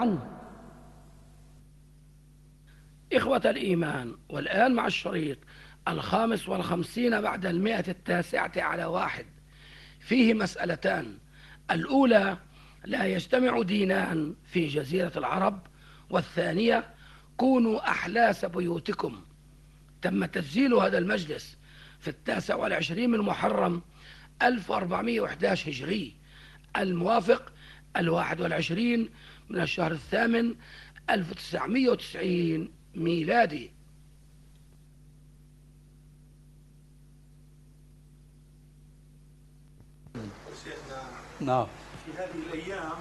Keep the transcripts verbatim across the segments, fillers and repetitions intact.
عنه. إخوة الإيمان، والآن مع الشريط الخامس والخمسين بعد المئة التاسعة على واحد، فيه مسألتان. الأولى: لا يجتمع دينان في جزيرة العرب. والثانية: كونوا أحلاس بيوتكم. تم تسجيل هذا المجلس في التاسع والعشرين من محرم ألف وأربعمائة وأحد عشر هجري، الموافق الواحد والعشرين من الشهر الثامن ألف وتسعمائة وتسعين ميلادي. شيخنا، نعم. في هذه الأيام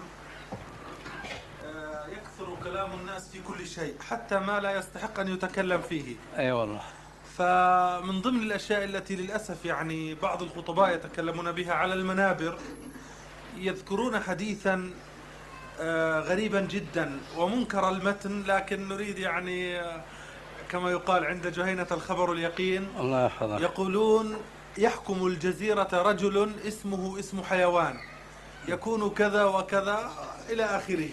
آه، يكثر كلام الناس في كل شيء حتى ما لا يستحق أن يتكلم فيه. أي والله. فمن ضمن الأشياء التي للأسف يعني بعض الخطباء يتكلمون بها على المنابر، يذكرون حديثا آه، غريبا جدا ومنكر المتن، لكن نريد يعني آه، كما يقال عند جهينة الخبر اليقين. الله يحفظك. يقولون: يحكم الجزيرة رجل اسمه اسم حيوان، يكون كذا وكذا إلى آخره.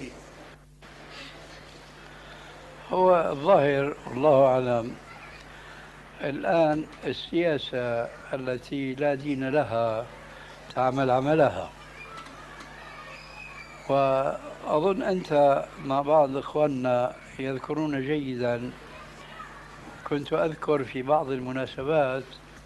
هو الظاهر والله أعلم الآن السياسة التي لا دين لها تعمل عملها، وأظن أنت مع بعض إخواننا يذكرون جيدا. كنت أذكر في بعض المناسبات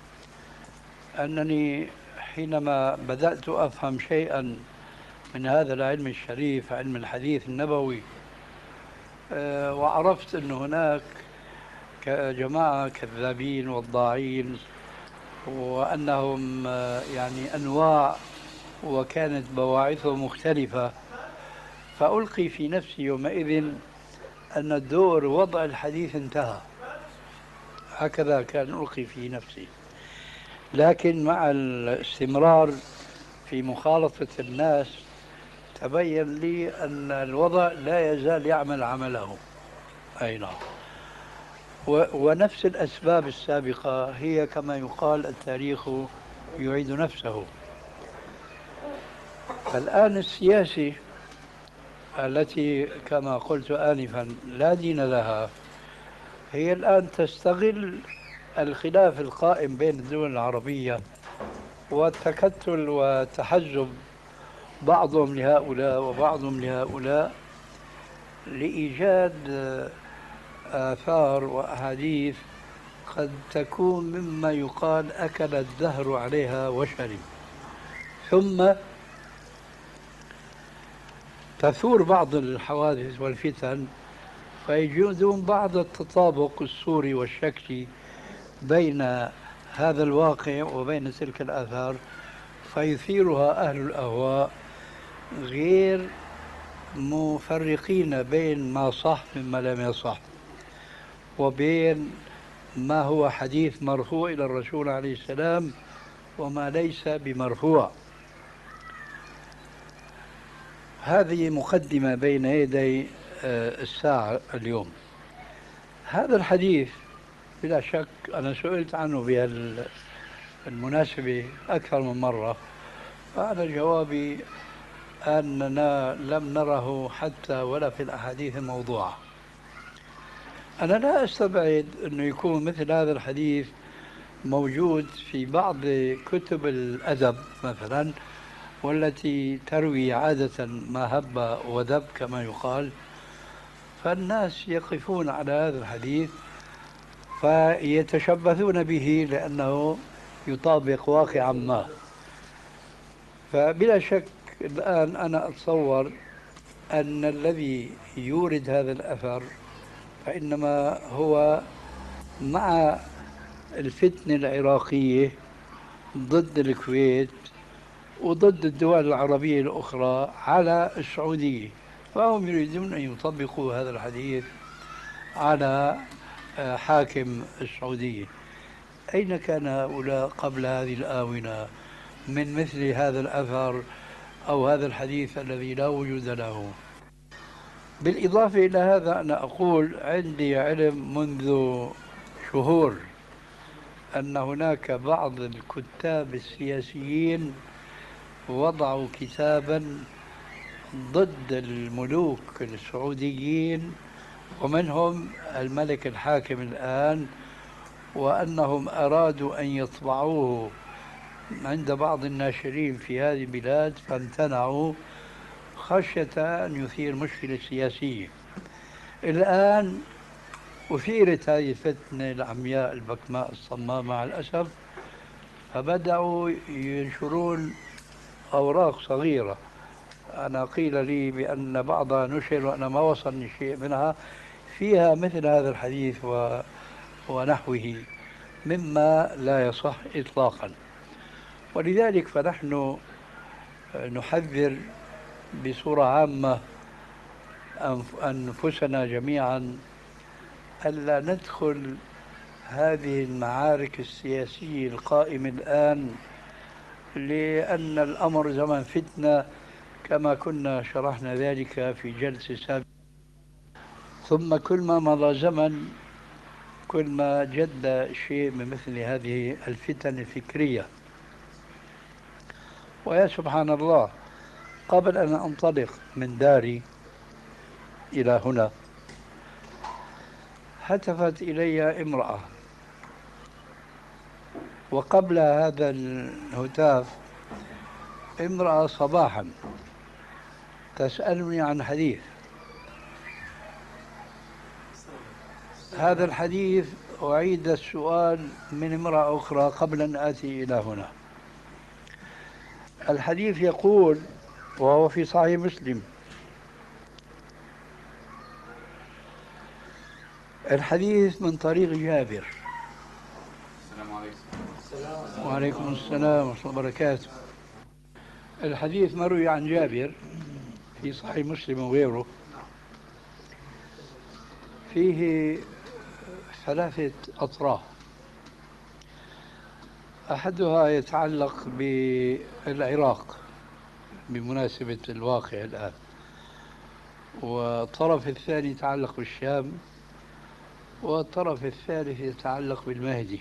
أنني حينما بدأت أفهم شيئا من هذا العلم الشريف، علم الحديث النبوي، أه وعرفت أن هناك جماعة كذابين وضاعين، وأنهم أه يعني أنواع، وكانت بواعثهم مختلفة، فألقي في نفسي يومئذ أن الدور وضع الحديث انتهى. هكذا كان ألقي في نفسي. لكن مع الاستمرار في مخالطة الناس تبين لي أن الوضع لا يزال يعمل عمله. أي نعم. ونفس الأسباب السابقة هي كما يقال التاريخ يعيد نفسه. فالآن السياسي التي كما قلت آنفا لا دين لها، هي الآن تستغل الخلاف القائم بين الدول العربية والتكتل وتحزب بعضهم لهؤلاء وبعضهم لهؤلاء لإيجاد آثار وأحاديث قد تكون مما يقال أكل الدهر عليها وشرب، ثم تثور بعض الحوادث والفتن فيجدون بعض التطابق الصوري والشكلي بين هذا الواقع وبين تلك الآثار، فيثيرها أهل الأهواء غير مفرقين بين ما صح مما لم يصح، وبين ما هو حديث مرفوع إلى الرسول عليه السلام وما ليس بمرفوع. هذه مقدمة بين يدي الساعة اليوم. هذا الحديث بلا شك أنا سئلت عنه بهالمناسبة أكثر من مرة، فأنا جوابي أننا لم نره حتى ولا في الأحاديث الموضوعة. أنا لا أستبعد أنه يكون مثل هذا الحديث موجود في بعض كتب الأدب مثلا، والتي تروي عادة ما هب ودب كما يقال، فالناس يقفون على هذا الحديث فيتشبثون به لأنه يطابق واقعا ما. فبلا شك الآن أنا أتصور أن الذي يورد هذا الأثر فإنما هو مع الفتنة العراقية ضد الكويت وضد الدول العربية الأخرى على السعودية، فهم يريدون أن يطبقوا هذا الحديث على حاكم السعودية. أين كان هؤلاء قبل هذه الآونة من مثل هذا الأثر أو هذا الحديث الذي لا وجود له؟ بالإضافة إلى هذا أنا أقول عندي علم منذ شهور أن هناك بعض الكتاب السياسيين وضعوا كتابا ضد الملوك السعوديين ومنهم الملك الحاكم الآن، وأنهم أرادوا أن يطبعوه عند بعض الناشرين في هذه البلاد فامتنعوا خشية أن يثير مشكلة سياسية. الآن أثيرت هذه الفتنة العمياء البكماء الصماء مع الأسف، فبدأوا ينشرون أوراق صغيرة. أنا قيل لي بأن بعضها نشر وأنا ما وصلني شيء منها، فيها مثل هذا الحديث و... ونحوه مما لا يصح إطلاقا. ولذلك فنحن نحذر بصورة عامة أنفسنا جميعا ألا ندخل هذه المعارك السياسية القائمة الآن، لأن الأمر زمن فتنة كما كنا شرحنا ذلك في جلسة سابقة. ثم كل ما مضى زمن كل ما جد شيء من مثل هذه الفتن الفكرية. ويا سبحان الله، قبل أن أنطلق من داري إلى هنا هتفت إلي امرأة، وقبل هذا الهتاف امرأة صباحا تسألني عن حديث. هذا الحديث أعيد السؤال من امرأة أخرى قبل أن آتي إلى هنا. الحديث يقول، وهو في صحيح مسلم، الحديث من طريق جابر. السلام عليكم. وعليكم السلام ورحمة الله وبركاته. الحديث مروي عن جابر في صحيح مسلم وغيره، فيه ثلاثة أطراف. أحدها يتعلق بالعراق بمناسبة الواقع الآن، والطرف الثاني يتعلق بالشام، والطرف الثالث يتعلق بالمهدي.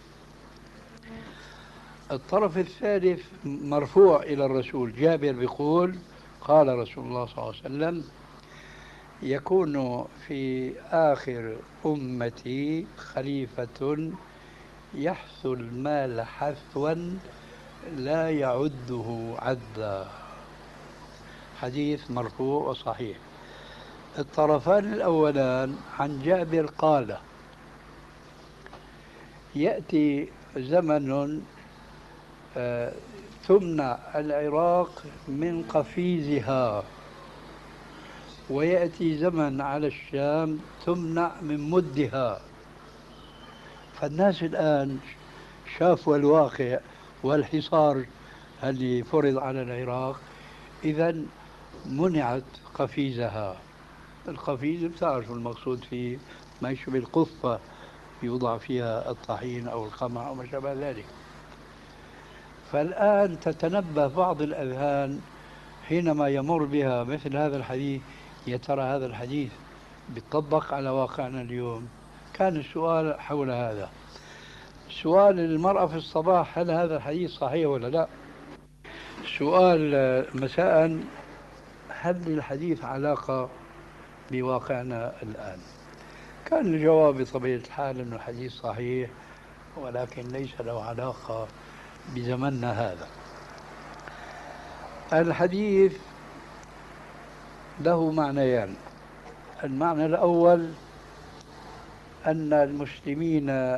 الطرف الثالث مرفوع إلى الرسول، جابر بيقول قال رسول الله صلى الله عليه وسلم: يكون في آخر أمتي خليفة يحث المال حثوا لا يعده عدا. حديث مرفوع وصحيح. الطرفان الأولان عن جابر قال: يأتي زمن آه تمنع العراق من قفيزها، ويأتي زمن على الشام تمنع من مدها. فالناس الآن شافوا الواقع والحصار اللي فرض على العراق، إذا منعت قفيزها. القفيز بتعرف المقصود فيه ما يشبه القفة يوضع فيها الطحين أو القمع أو ما شابه ذلك. فالآن تتنبه بعض الأذهان حينما يمر بها مثل هذا الحديث، يا ترى هذا الحديث بيطبق على واقعنا اليوم؟ كان السؤال حول هذا. سؤال المرأة في الصباح: هل هذا الحديث صحيح ولا لا؟ سؤال مساء: هل للحديث علاقة بواقعنا الآن؟ كان الجواب بطبيعة الحال أنه الحديث صحيح، ولكن ليس له علاقة بزمننا هذا. الحديث له معنيان. المعنى الأول أن المسلمين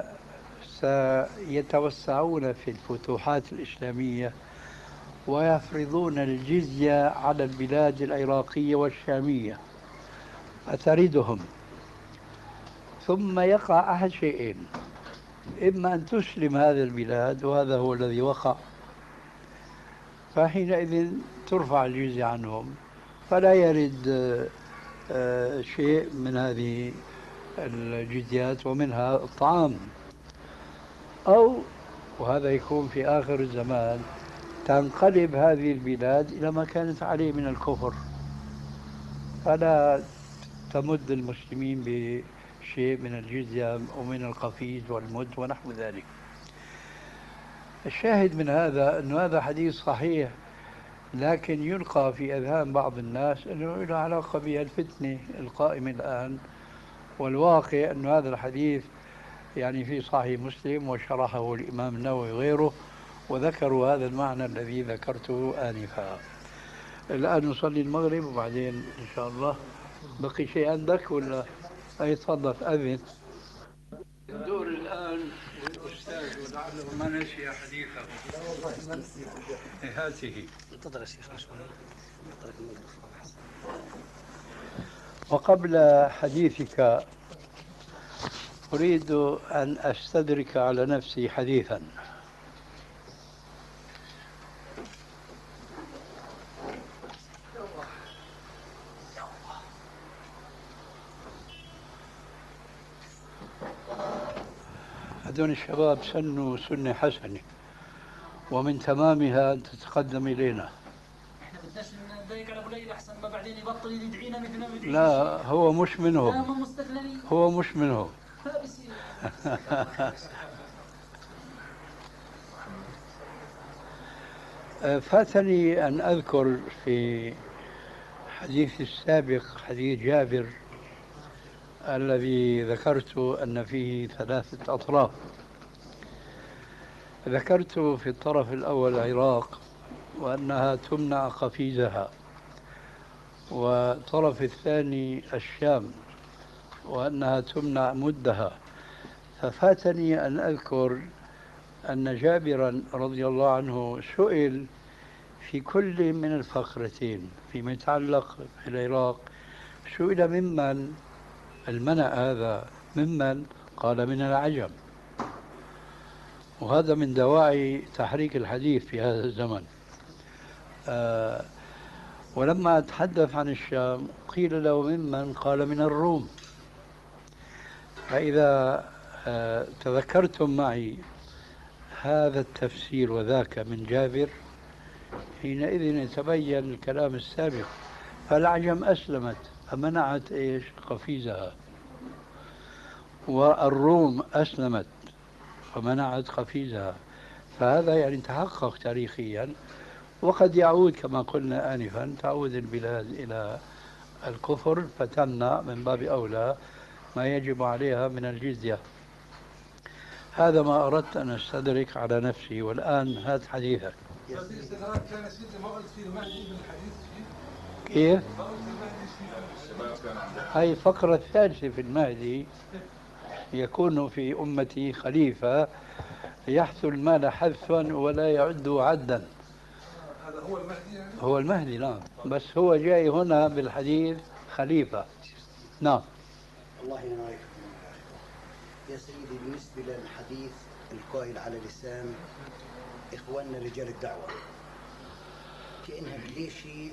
سيتوسعون في الفتوحات الإسلامية ويفرضون الجزية على البلاد العراقية والشامية فتردهم، ثم يقع أحد شيئين: إما أن تسلم هذه البلاد، وهذا هو الذي وقع، فحينئذ ترفع الجزية عنهم فلا يرد شيء من هذه الجزيات ومنها الطعام، أو وهذا يكون في آخر الزمان تنقلب هذه البلاد إلى ما كانت عليه من الكفر، فلا تمد المسلمين بشيء من الجزية ومن القفيز والمد ونحو ذلك. الشاهد من هذا أن هذا حديث صحيح لكن يلقى في أذهان بعض الناس أنه له علاقة بالفتنة القائمة الآن، والواقع أن هذا الحديث يعني في صحيح مسلم وشرحه الإمام النووي وغيره، وذكروا هذا المعنى الذي ذكرته آنفا. الآن نصلي المغرب وبعدين إن شاء الله. بقي شيء عندك ولا؟ أي تفضل أذن. الدور الآن للأستاذ ولعله ما نسي حديثه. هاته. تفضل يا شيخ. وقبل حديثك أريد أن أستدرك على نفسي حديثا. هذول الشباب سنوا سنة حسنة، ومن تمامها أن تتقدم إلينا. احنا بدناش نضايق على ابو ليلى احسن ما بعدين يبطل يدعينا مثل ما بدعي. لا هو مش منهم. لا هم مستقلين. هو مش منهم. لا بصير. فاتني أن أذكر في حديث السابق حديث جابر الذي ذكرت أن فيه ثلاثة أطراف. ذكرت في الطرف الأول العراق وأنها تمنع قفيزها، والطرف الثاني الشام وأنها تمنع مدها. ففاتني أن أذكر أن جابرا رضي الله عنه سئل في كل من الفقرتين فيما يتعلق في العراق، سئل ممن المنع هذا، ممن؟ قال من العجم. وهذا من دواعي تحريك الحديث في هذا الزمن. آه ولما أتحدث عن الشام قيل له ممن؟ قال من الروم. فإذا آه تذكرتم معي هذا التفسير وذاك من جابر، حينئذ يتبين الكلام السابق. فالعجم أسلمت فمنعت إيش؟ قفيزها، والروم أسلمت فمنعت قفيزها. فهذا يعني تحقق تاريخيا، وقد يعود كما قلنا آنفا، تعود البلاد إلى الكفر فتمنع من باب أولى ما يجب عليها من الجزية. هذا ما أردت أن أستدرك على نفسي. والآن هات حديثك. كيف؟ هاي الفقرة الثالثة في المهدي، يكون في أمتي خليفة يحث المال حثا ولا يعد عدا. هذا هو المهدي يعني؟ هو المهدي نعم، بس هو جاي هنا بالحديث خليفة. نعم. الله ينعيك يا سيدي. بالنسبة للحديث القائل على لسان إخواننا رجال الدعوة، كأنها بليشي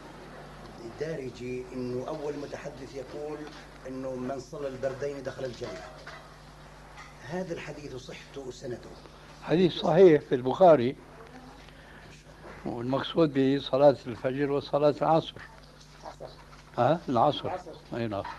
دارجي إنه أول متحدث يقول إنه من صلى البردين دخل الجنة. هذا الحديث صحته وسنده؟ حديث صحيح في البخاري، والمقصود به صلاة الفجر وصلاة العصر. ها العصر أي نعم.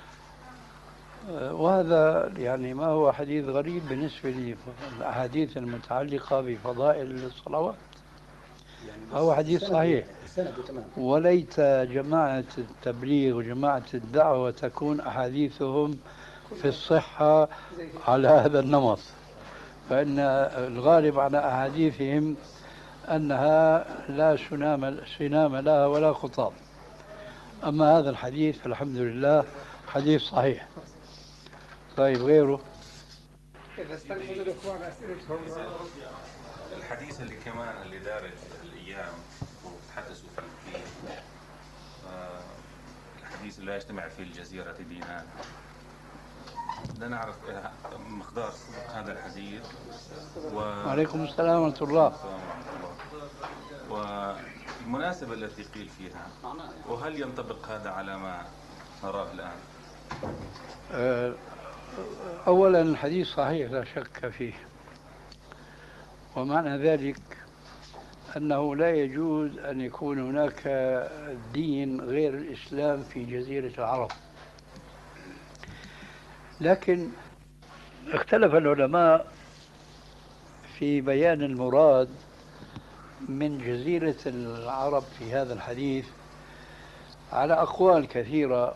وهذا يعني ما هو حديث غريب بالنسبة للأحاديث المتعلقة بفضائل الصلوات. يعني هو حديث صحيح. وليت جماعة التبليغ وجماعة الدعوة تكون أحاديثهم في الصحة على هذا النمط، فإن الغالب على أحاديثهم أنها لا سنام, سنام لها ولا خطاب. أما هذا الحديث فالحمد لله حديث صحيح. طيب غيره؟ الحديث اللي كمان اللي دارج الأيام وتحدثوا فيه فيه آه الحديث اللي يجتمع فيه الجزيرة دينان. بدنا نعرف مقدار هذا الحديث. و... وعليكم السلام ورحمة الله. والمناسبة التي قيل فيها، وهل ينطبق هذا على ما نراه الآن؟ أولا الحديث صحيح لا شك فيه، ومعنى ذلك أنه لا يجوز أن يكون هناك دين غير الإسلام في جزيرة العرب. لكن اختلف العلماء في بيان المراد من جزيرة العرب في هذا الحديث على أقوال كثيرة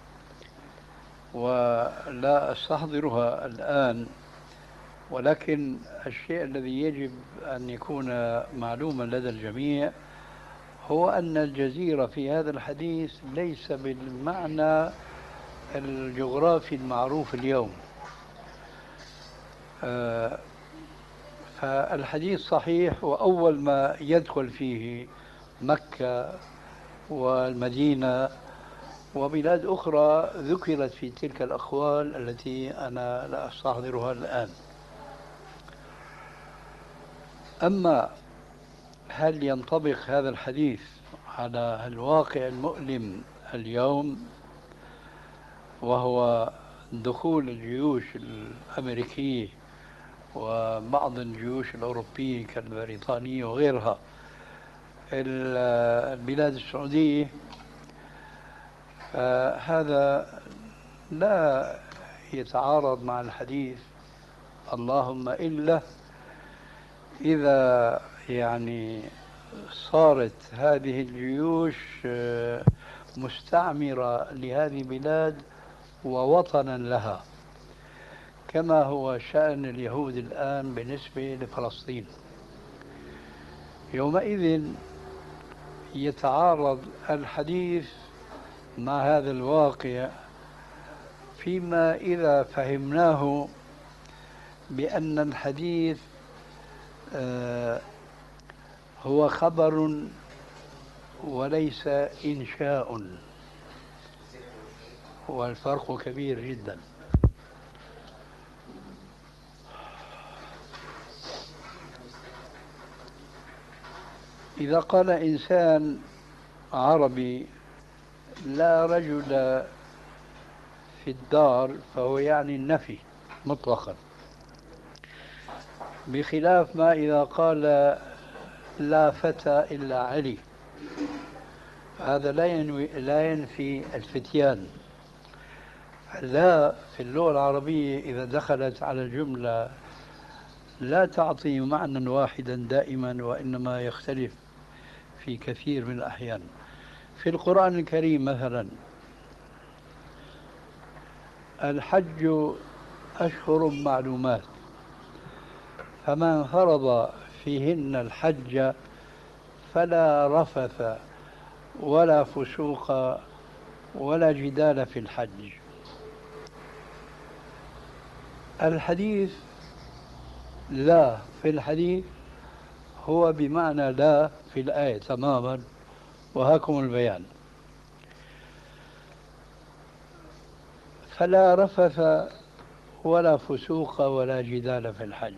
ولا أستحضرها الآن، ولكن الشيء الذي يجب أن يكون معلوما لدى الجميع هو أن الجزيرة في هذا الحديث ليس بالمعنى الجغرافي المعروف اليوم. آه فالحديث صحيح، وأول ما يدخل فيه مكة والمدينة وبلاد أخرى ذكرت في تلك الأقوال التي أنا لا أستحضرها الآن. أما هل ينطبق هذا الحديث على الواقع المؤلم اليوم، وهو دخول الجيوش الأمريكية وبعض الجيوش الأوروبية كالبريطانية وغيرها البلاد السعودية، فهذا لا يتعارض مع الحديث، اللهم إلا إذا يعني صارت هذه الجيوش مستعمرة لهذه البلاد ووطنا لها، كما هو شأن اليهود الآن بالنسبة لفلسطين. يومئذ يتعارض الحديث مع هذا الواقع، فيما إذا فهمناه بأن الحديث آه هو خبر وليس إنشاء، والفرق كبير جدا. إذا قال إنسان عربي لا رجل في الدار فهو يعني النفي مطلقا، بخلاف ما إذا قال لا فتى إلا علي، هذا لا ينوي لا ينفي الفتيان. لا في اللغة العربية إذا دخلت على الجملة لا تعطي معنى واحدا دائما، وإنما يختلف في كثير من الأحيان. في القرآن الكريم مثلا الحج أشهر معلومات، فمن فرض فيهن الحج فلا رفث ولا فسوق ولا جدال في الحج. الحديث لا في الحديث هو بمعنى لا في الآية تماما، وهاكم البيان. فلا رفث ولا فسوق ولا جدال في الحج.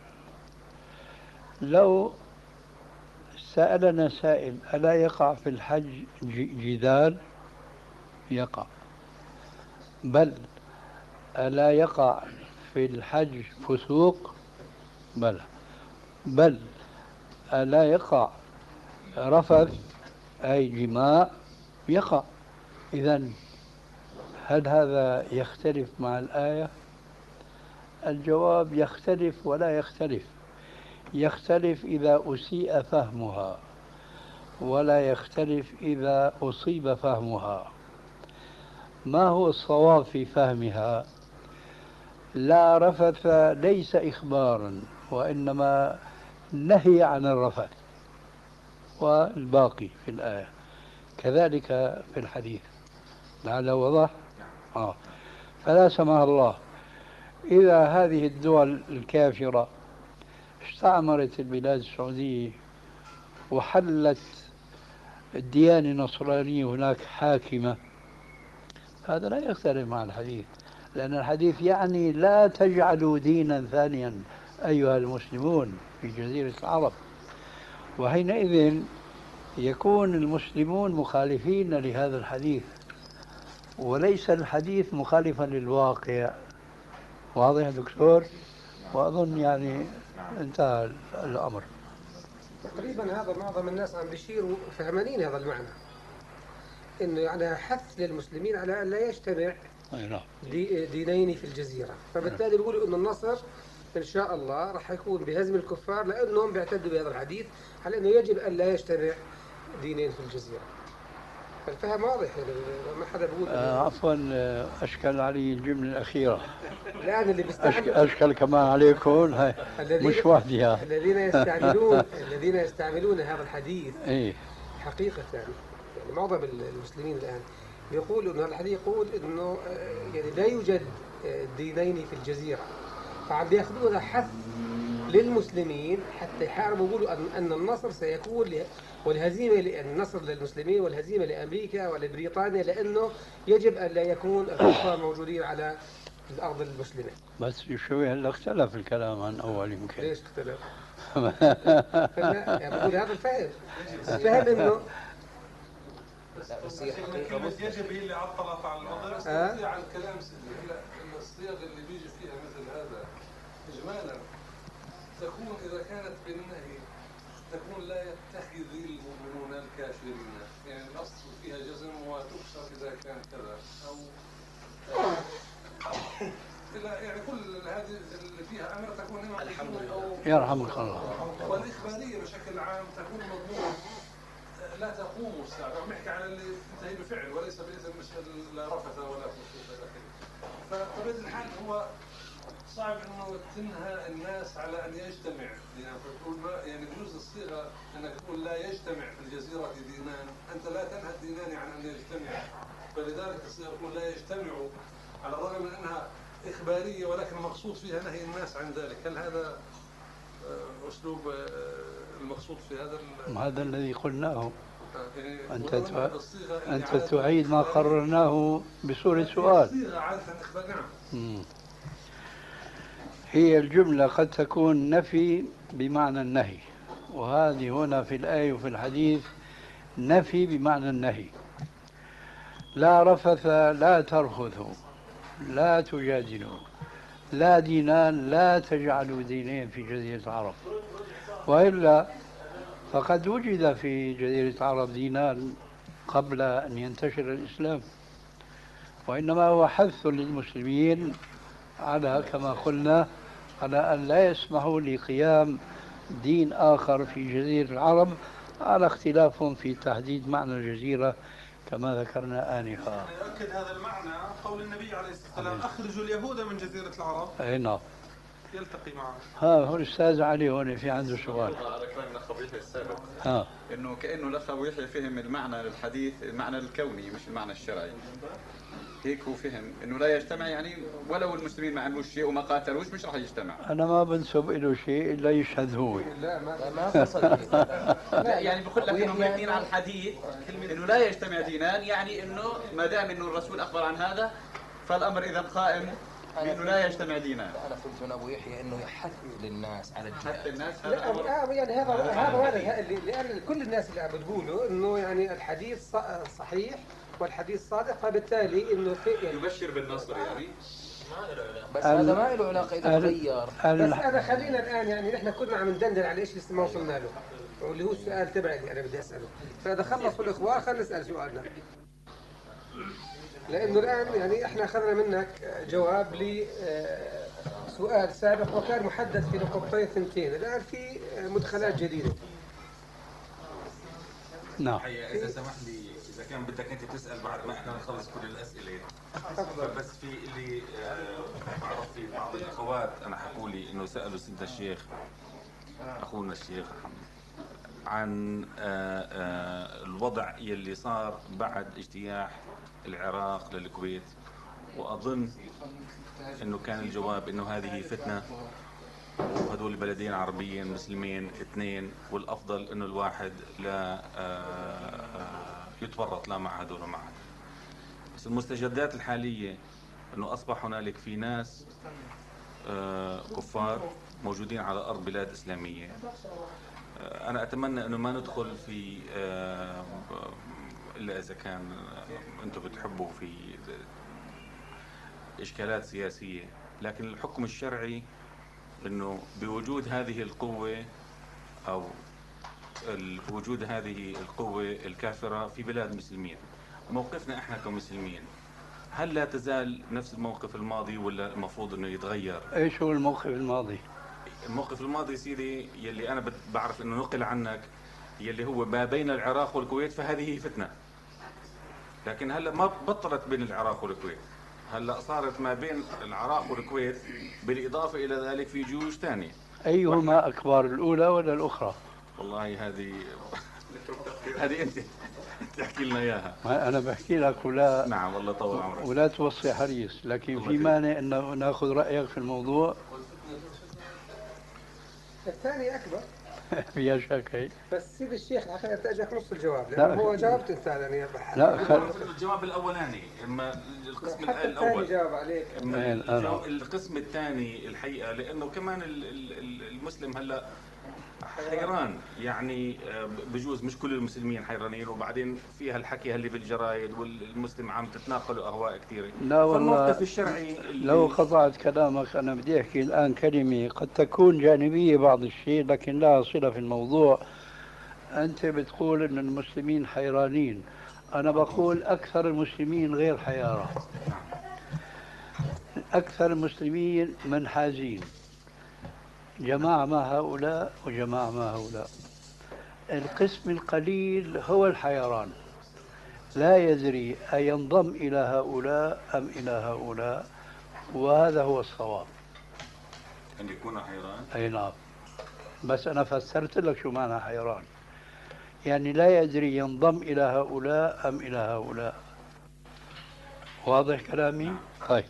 لو سألنا سائل ألا يقع في الحج جدال؟ يقع. بل ألا يقع في الحج فسوق؟ بل بل ألا يقع رفث أي جماع؟ يقع. إذن هل هذا يختلف مع الآية؟ الجواب يختلف ولا يختلف. يختلف إذا أسيء فهمها، ولا يختلف إذا أصيب فهمها. ما هو الصواب في فهمها؟ لا رفث ليس إخبارا، وإنما نهي عن الرفث، والباقي في الآية كذلك في الحديث. لعله وضح؟ آه. فلا سمح الله إذا هذه الدول الكافرة استعمرت البلاد السعودية وحلت الديانة النصرانية هناك حاكمة، هذا لا يختلف مع الحديث، لأن الحديث يعني لا تجعلوا دينا ثانيا أيها المسلمون في جزيرة العرب. وحينئذ يكون المسلمون مخالفين لهذا الحديث، وليس الحديث مخالفا للواقع. واضح يا دكتور؟ وأظن يعني انتهى الأمر. تقريبا هذا معظم الناس عم بيشيروا فهمانين هذا المعنى، انه يعني حث للمسلمين على ان لا يجتمع دي دينين في الجزيره، فبالتالي بيقولوا انه النصر إن شاء الله راح يكون بهزم الكفار، لأنهم بيعتدوا بهذا الحديث على أنه يجب أن لا يجتمع دينين في الجزيرة. الفهم واضح، ما حدا بيقول آه عفوا، أشكل علي الجملة الأخيرة. الآن اللي بيستعمل أشكل كمان عليكم هاي مش وحدها. الذين يستعملون الذين يستعملون هذا الحديث إيه حقيقة، يعني معظم المسلمين الآن يقول أن هذا الحديث يقول أنه يعني لا يوجد دينين في الجزيرة، فعم بياخذوها حث للمسلمين حتى يحاربوا، يقولوا أن أن النصر سيكون والهزيمة، النصر للمسلمين والهزيمة لأمريكا ولبريطانيا، لأنه يجب أن لا يكون الكفار موجودين على الأرض المسلمة. بس شوي هلا اختلف الكلام عن أول يمكن. ليش اختلف؟ يعني بقول هذا الفهم الفهم إنه لا بس هي كلمة يجب هي اللي عطلت على الوضع. بس أه؟ على الكلام سيدي، هلا الصيغ اللي بيجي فيها مثل هذا إجمالا تكون إذا كانت بالنهي تكون لا يتخذ المؤمنون الكافرين، يعني الأصل فيها جزم وتكسر إذا كان كذا أو يعني كل هذه اللي فيها أمر تكون إما الحمد لله يرحمك الله. والإخبارية بشكل عام تكون مضمون لا تقوم الساعة، نحكي على اللي تنتهي بفعل وليس بإذن، مش لا رفث ولا فسوق إلى آخره. فبطبيعة الحال هو صعب إنه تنهى الناس على أن يجتمع دينان، فتقول ما يعني بجوز الصيغة أنك تقول لا يجتمع في الجزيرة دينان، أنت لا تنهى الدينان عن أن يجتمع، فلذلك الصيغة تقول لا يجتمعوا على الرغم من أنها إخبارية ولكن المقصود فيها نهي الناس عن ذلك. هل هذا أسلوب المقصود في هذا؟ هذا الذي قلناه. يعني أنت أنت تعيد ما قررناه بصورة سؤال. نعم. هي الجملة قد تكون نفي بمعنى النهي، وهذه هنا في الآية وفي الحديث نفي بمعنى النهي. لا رفث، لا ترفثوا، لا تجادلوا، لا دينان، لا تجعلوا دينين في جزيرة العرب. وإلا فقد وجد في جزيرة العرب دينان قبل أن ينتشر الإسلام، وإنما هو حث للمسلمين على كما قلنا على أن لا يسمحوا لقيام دين آخر في جزيرة العرب، على اختلاف في تحديد معنى الجزيرة كما ذكرنا آنفا. يؤكد هذا المعنى قول النبي عليه الصلاة والسلام: أخرجوا اليهود من جزيرة العرب. أي نعم. يلتقي معه. ها هو الأستاذ علي هون في عنده سؤال. على كلام الأخ أبو يحيى السابق. ها. إنه كأنه الأخ أبو يحيى فهم المعنى للحديث المعنى الكوني مش المعنى الشرعي. هيك هو فهم إنه لا يجتمع، يعني ولو المسلمين ما عملوش شيء وما قاتلوش مش راح يجتمع. أنا ما بنسب له شيء إلا يشهد هو. لا ما ما فصل. لا يعني بقول لك إنه مبنيين على الحديث إنه لا يجتمع دينان، يعني إنه ما دام إنه الرسول أخبر عن هذا فالأمر إذا قائم إنه لا يجتمع دينان. أنا فهمت من أبو يحيى إنه يحث للناس على الجهاد. حث الناس لا يعني هذا هذا هذا اللي كل الناس اللي عم بتقولوا إنه يعني الحديث صحيح والحديث صادق، فبالتالي إنه في يعني يبشر بالنصر يعني. بس هذا ما له علاقة إذا تغير. بس أنا خلينا الآن يعني نحن كنا عم ندندن على إيش لسه ما وصلنا له، واللي هو السؤال تبعي اللي أنا بدي أسأله، فإذا خلصوا الإخوان خلينا نسأل سؤالنا. لأنه الآن يعني إحنا أخذنا منك جواب لسؤال سابق وكان محدد في نقطتين ثنتين، الآن في مدخلات جديدة. نعم. إذا سمح لي، إذا كان بدك أنت تسأل بعد ما إحنا نخلص كل الأسئلة، بس في اللي بعرف في بعض الأخوات أنا حكوا لي إنه سألوا سيدنا الشيخ أخونا الشيخ عن الوضع يلي صار بعد اجتياح العراق للكويت، وأظن إنه كان الجواب إنه هذه فتنة وهدول بلدين عربيين مسلمين اثنين، والأفضل إنه الواحد لا يتورط لا مع هدول ومع هدول. بس المستجدات الحالية إنه أصبح هنالك في ناس كفار موجودين على أرض بلاد إسلامية. أنا أتمنى إنه ما ندخل في إلا إذا كان أنتم بتحبوا في إشكالات سياسية، لكن الحكم الشرعي إنه بوجود هذه القوة أو بوجود هذه القوة الكافرة في بلاد مسلمين، موقفنا إحنا كمسلمين هل لا تزال نفس الموقف الماضي ولا المفروض انه يتغير؟ ايش هو الموقف الماضي؟ الموقف الماضي سيدي يلي انا بعرف انه نقل عنك، يلي هو ما بين العراق والكويت، فهذه هي فتنة. لكن هلا ما بطلت بين العراق والكويت، هلا صارت ما بين العراق والكويت، بالاضافة الى ذلك في جيوش ثانية. ايهما اكبر، الاولى ولا الاخرى؟ والله هذه هذه انت تحكي لنا اياها. انا بحكي لك ولا نعم والله طول عمرك. ولا توصي حريص، لكن في مانع انه ناخذ رايك في الموضوع؟ الثاني اكبر. فيها شك هي. بس سيد الشيخ الحقيقه اجاك نص الجواب، لانه هو جاوبت انت يعني. لا خل... الجواب الاولاني، اما القسم الاول جاوب عليك. اما القسم الثاني الحقيقه، لانه كمان المسلم هلا حيران، يعني بجوز مش كل المسلمين حيرانين، وبعدين فيها الحكي اللي بالجرايد والمسلم عم تتناقلوا اهواء كثيره. لا والله فالموقف الشرعي اللي... لو قطعت كلامك انا بدي احكي الان كلمه قد تكون جانبيه بعض الشيء لكن لها صله في الموضوع. انت بتقول ان المسلمين حيرانين، انا بقول اكثر المسلمين غير حيارى، اكثر المسلمين منحازين، جماعة مع هؤلاء وجماعة مع هؤلاء. القسم القليل هو الحيران، لا يدري أينضم إلى هؤلاء أم إلى هؤلاء، وهذا هو الصواب. أن يكون حيران؟ أي نعم، بس أنا فسرت لك شو معنى حيران، يعني لا يدري ينضم إلى هؤلاء أم إلى هؤلاء. واضح كلامي؟ طيب.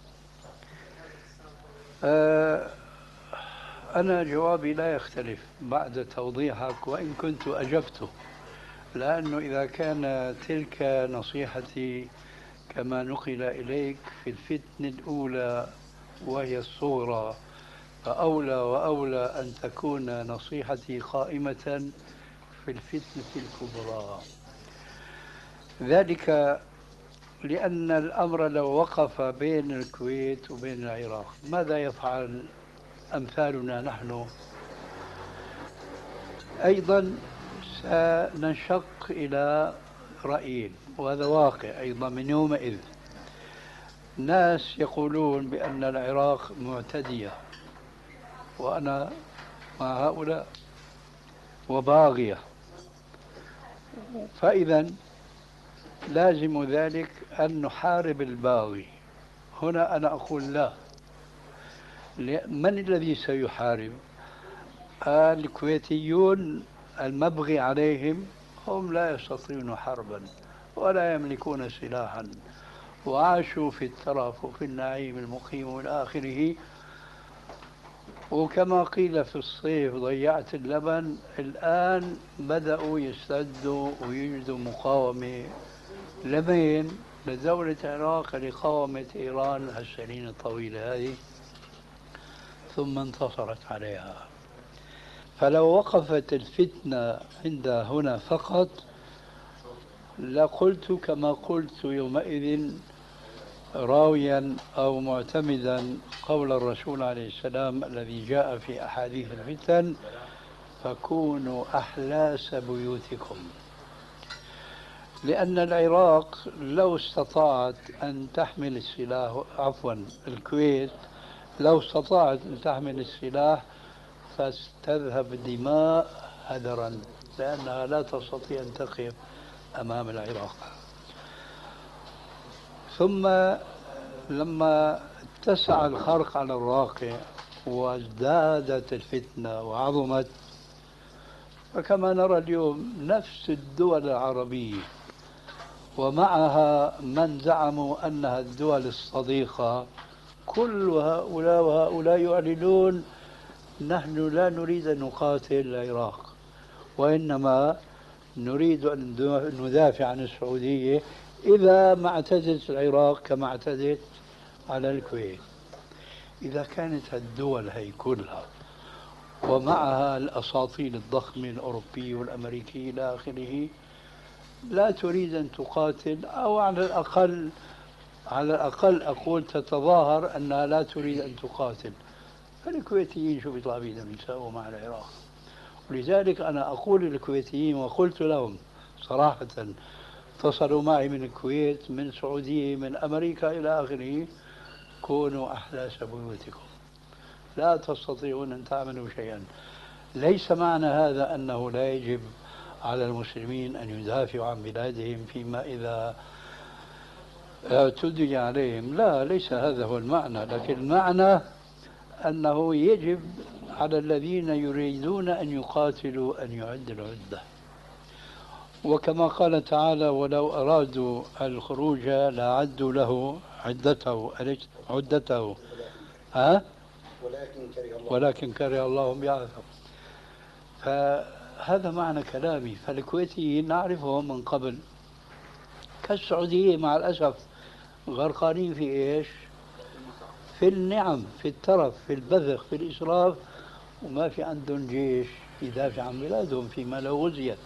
أه أنا جوابي لا يختلف بعد توضيحك وإن كنت أجبته، لأنه إذا كان تلك نصيحتي كما نقل إليك في الفتنة الأولى وهي الصغرى، فأولى وأولى أن تكون نصيحتي قائمة في الفتنة الكبرى. ذلك لأن الأمر لو وقف بين الكويت وبين العراق ماذا يفعل أمثالنا نحن؟ أيضا سننشق إلى رأيين، وهذا واقع أيضا من يومئذ. ناس يقولون بأن العراق معتدية وأنا مع هؤلاء وباغية، فإذا لازم ذلك أن نحارب الباغي. هنا أنا أقول لا، من الذي سيحارب؟ الكويتيون المبغي عليهم هم لا يستطيعون حربا ولا يملكون سلاحا وعاشوا في الترف وفي النعيم المقيم والى آخره. وكما قيل في الصيف ضيعت اللبن، الآن بدأوا يستعدوا ويجدوا مقاومة لمين؟ لدولة العراق لقاومة إيران هالسنين الطويلة هذه، ثم انتصرت عليها. فلو وقفت الفتنة عند هنا فقط لقلت كما قلت يومئذ راويا أو معتمدا قول الرسول عليه السلام الذي جاء في أحاديث الفتن: فكونوا أحلاس بيوتكم. لأن العراق لو استطاعت أن تحمل السلاح، عفوا الكويت لو استطاعت أن تحمل السلاح فتذهب دماء هدرا، لأنها لا تستطيع أن تقف أمام العراق. ثم لما اتسع الخرق على الواقع وازدادت الفتنة وعظمت، فكما نرى اليوم نفس الدول العربية ومعها من زعموا أنها الدول الصديقة، كل هؤلاء وهؤلاء يعلنون: نحن لا نريد أن نقاتل العراق، وإنما نريد أن ندافع عن السعودية إذا ما اعتدت العراق كما اعتدت على الكويت. إذا كانت الدول هي كلها ومعها الأساطيل الضخمة الأوروبية والأمريكية إلى آخره لا تريد أن تقاتل، أو على الأقل على الأقل أقول تتظاهر أنها لا تريد أن تقاتل، فالكويتيين شو بيطلع بيدهم يساووا مع العراق؟ ولذلك أنا أقول للكويتيين وقلت لهم صراحة: اتصلوا معي من الكويت، من السعودية، من أمريكا إلى آخره: كونوا أحلاس بيوتكم، لا تستطيعون أن تعملوا شيئا. ليس معنى هذا أنه لا يجب على المسلمين أن يدافعوا عن بلادهم فيما إذا اعتدي عليهم، لا، ليس هذا هو المعنى، لكن المعنى أنه يجب على الذين يريدون أن يقاتلوا أن يعدوا العدة. وكما قال تعالى: ولو أرادوا الخروج لأعدوا له عدته عدته ها؟ ولكن كره الله ولكن كره الله بعثهم. فهذا معنى كلامي. فالكويتيين نعرفهم من قبل، كالسعودية مع الأسف غرقانين في إيش؟ في النعم، في الترف، في البذخ، في الإسراف، وما في عندهم جيش يدافع عن بلادهم فيما لو غزيت.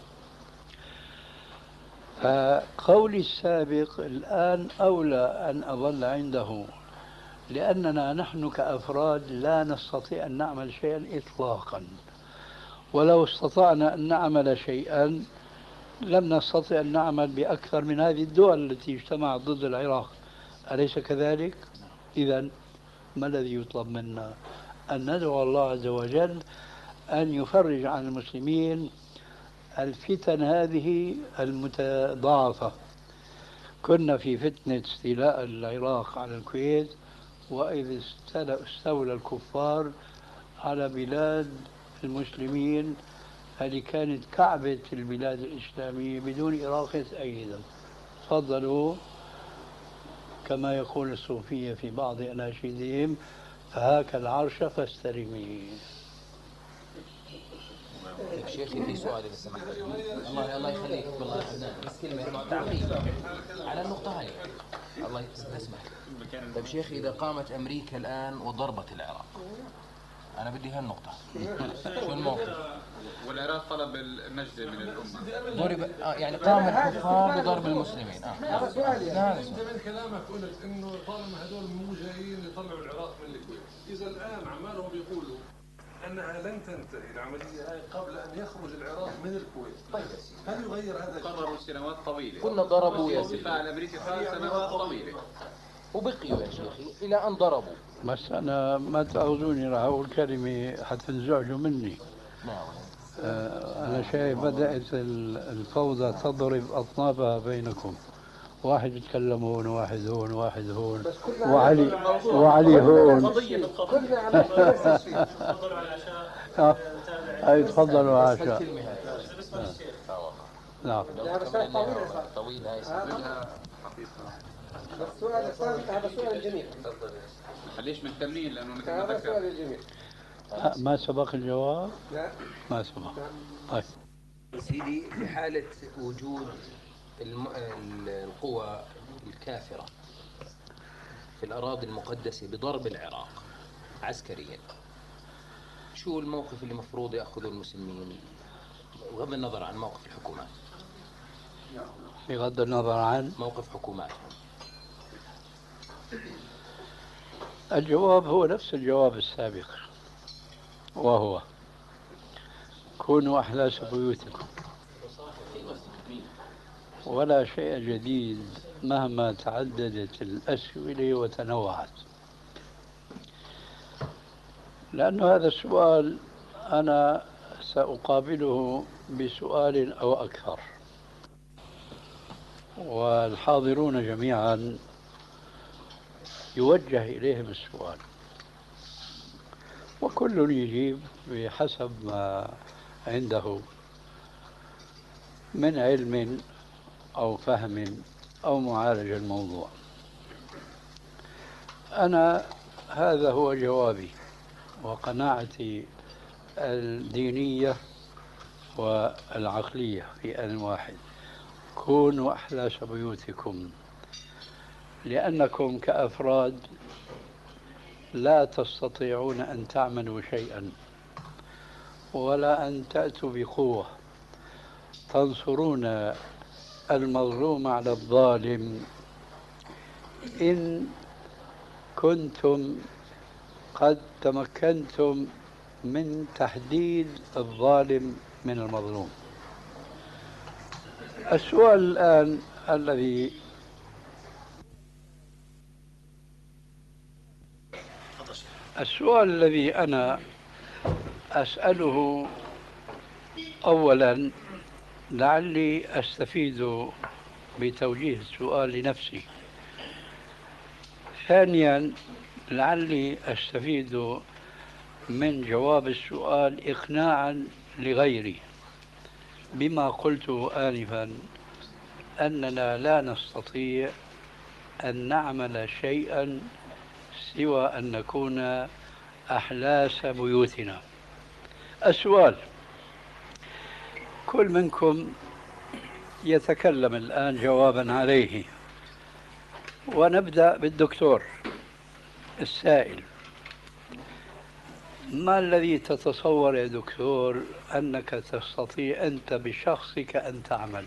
فقولي السابق الآن أولى أن أظل عنده، لأننا نحن كأفراد لا نستطيع أن نعمل شيئا إطلاقا، ولو استطعنا أن نعمل شيئا لم نستطع أن نعمل بأكثر من هذه الدول التي اجتمعت ضد العراق، أليس كذلك؟ إذن ما الذي يطلب منا؟ أن ندعو الله عز وجل أن يفرج عن المسلمين الفتن هذه المتضاعفة. كنا في فتنة استيلاء العراق على الكويت، وإذ استولى الكفار على بلاد المسلمين، هذه كانت كعبة البلاد الإسلامية بدون إراقة أيضا. تفضلوا كما يقول الصوفية في بعض أناشيدهم: فهاك العرش فاسترمي. طيب شيخي في سؤال إذا سمحت. الله الله يخليك والله بس كلمة تعقيب على النقطة هاي. الله يسمح. طيب شيخي إذا قامت أمريكا الآن وضربت العراق، أنا بدي هالنقطة، شو الموقف؟ والعراق طلب النجدة من الأمة. ضرب آه يعني قام الكفار بضرب المسلمين. اه هذا سؤال يعني. انت من كلامك قلت انه طالما هذول مو جايين يطلعوا العراق من الكويت، اذا الان عمالهم بيقولوا انها لن تنتهي العمليه هاي قبل ان يخرج العراق من الكويت. طيب هل يغير هذا الشيء؟ قرروا سنوات طويلة. كنا ضربوا يا سيدي. فعل أمريكا فعل سنوات طويلة. وبقيوا يا شيخي إلى أن ضربوا. بس أنا ما تأخذوني راح أقول كلمة حتنزعجوا مني. آه أنا شايف بدأت الفوضى تضرب أطنابها بينكم، واحد يتكلم هون وواحد هون وواحد هون وعلي وعلي هون. كلنا على تفضلوا على العشاء. أي تفضلوا على العشاء. نعم. طويل هاي بس سؤال هذا سؤال الجميع. ليش مهتمين؟ لأنه هذا سؤال الجميع. ما سبق الجواب؟ لا ما سبق. طيب سيدي، في حالة وجود الم... القوى الكافرة في الأراضي المقدسة بضرب العراق عسكريا، شو الموقف اللي مفروض يأخذه المسلمين بغض النظر عن موقف الحكومات؟ بغض النظر عن موقف حكوماتهم. الجواب هو نفس الجواب السابق، وهو: كونوا أحلاس بيوتكم، ولا شيء جديد مهما تعددت الأسئلة وتنوعت. لأن هذا السؤال أنا سأقابله بسؤال أو أكثر، والحاضرون جميعا يوجه إليهم السؤال، وكل يجيب بحسب ما عنده من علم أو فهم أو معالجة الموضوع. أنا هذا هو جوابي وقناعتي الدينية والعقلية في آن واحد: كونوا أحلاس بيوتكم، لأنكم كأفراد لا تستطيعون أن تعملوا شيئا ولا أن تأتوا بقوة تنصرون المظلوم على الظالم إن كنتم قد تمكنتم من تحديد الظالم من المظلوم. السؤال الآن: الذي السؤال الذي أنا أسأله أولا لعلي أستفيد بتوجيه السؤال لنفسي، ثانيا لعلي أستفيد من جواب السؤال إقناعا لغيري بما قلت آنفا أننا لا نستطيع أن نعمل شيئا سوى أن نكون أحلاس بيوتنا. السؤال، كل منكم يتكلم الآن جوابا عليه، ونبدأ بالدكتور السائل. ما الذي تتصور يا دكتور أنك تستطيع أنت بشخصك أن تعمل؟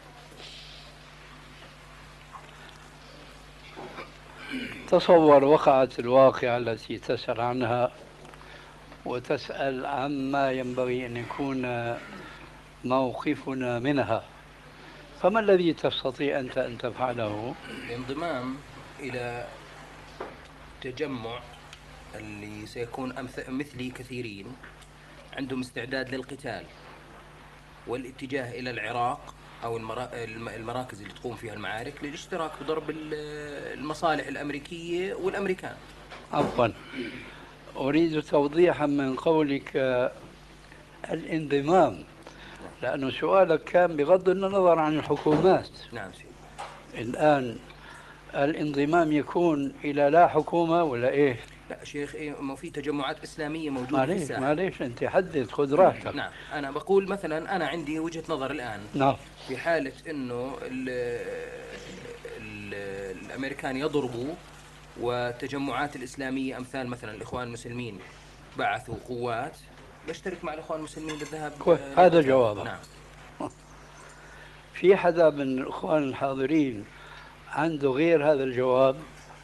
تصور وقعت الواقعة التي تسأل عنها وتسأل عما ينبغي أن يكون موقفنا منها، فما الذي تستطيع أنت أن تفعله؟ الانضمام إلى تجمع اللي سيكون مثلي كثيرين عندهم استعداد للقتال والاتجاه إلى العراق أو المراكز اللي تقوم فيها المعارك للاشتراك بضرب المصالح الأمريكية والأمريكان. عفوا، أريد توضيحا من قولك الانضمام، لأنه سؤالك كان بغض النظر عن الحكومات. نعم سيدي. الآن الانضمام يكون إلى لا حكومة ولا إيه؟ لا شيخ، إيه، ما في تجمعات إسلامية موجودة معليش في الساحة. معليش أنت حدد، خذ راحتك. نعم، أنا بقول مثلا أنا عندي وجهة نظر الآن. نعم. في حالة إنه ال ال الأمريكان يضربوا والتجمعات الإسلامية أمثال مثلا الإخوان المسلمين بعثوا قوات، بشترك مع الإخوان المسلمين بالذهاب. هذا جوابه. نعم. في حدا من الإخوان الحاضرين عنده غير هذا الجواب؟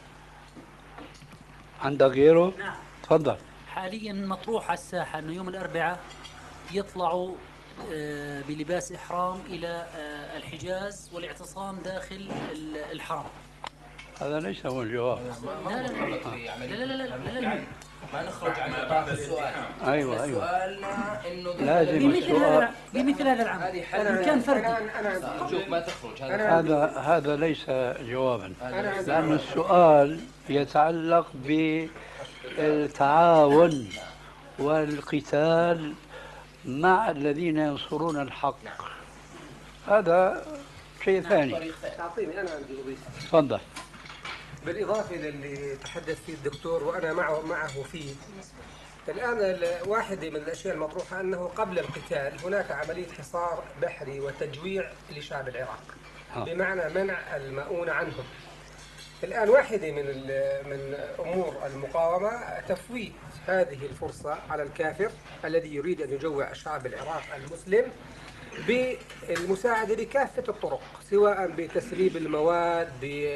عندك غيره؟ نعم. تفضل. حاليا مطروح على الساحة أنه يوم الأربعاء يطلعوا بلباس إحرام إلى الحجاز والاعتصام داخل الحرم. هذا ليس هو الجواب. لا لا لا لا لا لا لا ما نخرج عن نطاق السؤال. ايوه ايوه. سؤالنا انه لازم بمثل هذا بمثل هذا العمل. إن كان فردي. شوف ما تخرج هذا هذا هذا ليس جوابا، لأن السؤال يتعلق بالتعاون والقتال مع الذين ينصرون الحق، هذا شيء ثاني. تعطيني أنا عندي أضيف. تفضل. بالإضافة للي تحدث فيه الدكتور وأنا معه معه فيه، الآن واحدة من الأشياء المطروحة أنه قبل القتال هناك عملية حصار بحري وتجويع لشعب العراق، بمعنى منع المؤونة عنهم. الآن واحدة من من أمور المقاومة تفويت هذه الفرصة على الكافر الذي يريد أن يجوع شعب العراق المسلم بالمساعدة بكافة الطرق، سواء بتسريب المواد،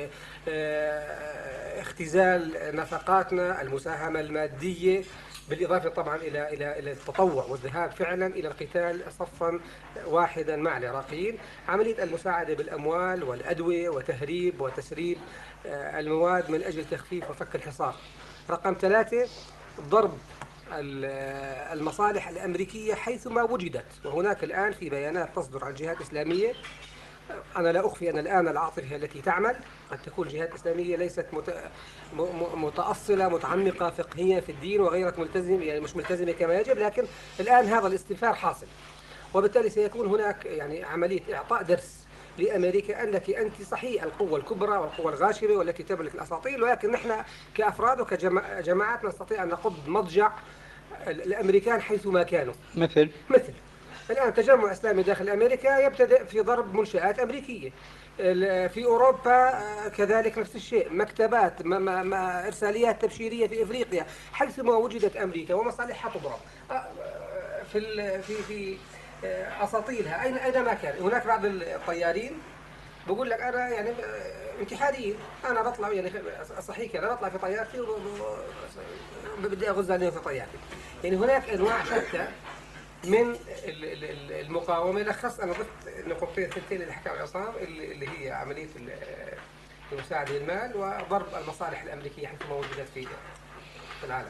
باختزال نفقاتنا، المساهمة المادية، بالإضافة طبعا إلى إلى إلى التطوع والذهاب فعلا إلى القتال صفا واحدا مع العراقيين، عملية المساعدة بالأموال والأدوية وتهريب وتسريب المواد من أجل تخفيف وفك الحصار. رقم ثلاثة، ضرب المصالح الأمريكية حيثما وجدت، وهناك الآن في بيانات تصدر عن جهات إسلامية، أنا لا أخفي أن الآن العاطفة التي تعمل قد تكون جهات إسلامية ليست متأصلة متعمقة فقهيا في الدين وغيرت ملتزمة، يعني مش ملتزمة كما يجب، لكن الآن هذا الاستنفار حاصل، وبالتالي سيكون هناك يعني عملية إعطاء درس لأمريكا أنك أنت صحيح القوة الكبرى والقوة الغاشمة والتي تملك الأساطيل، ولكن نحن كأفراد وكجماعات نستطيع أن نقض مضجع الأمريكان حيثما كانوا. مثل مثل الآن تجمع إسلامي داخل أمريكا يبتدئ في ضرب منشآت أمريكية، في أوروبا كذلك نفس الشيء، مكتبات، ما ما إرساليات تبشيرية في إفريقيا، حيثما وجدت أمريكا ومصالحها تضرب في في في أساطيلها أين أينما كان. هناك بعض الطيارين بقول لك أنا يعني انتحاريين، أنا بطلع يعني صحيح كذا بطلع في طيارتي بدي أغز عليهم في طيارتي. يعني هناك أنواع شتى من ال- ال- ال- المقاومة. لخص أنا ضفت نقطتين ثنتين اللي حكى عصام اللي اللي هي عملية ال- المساعدة للمال وضرب المصالح الأمريكية حيث موجودة في في العالم.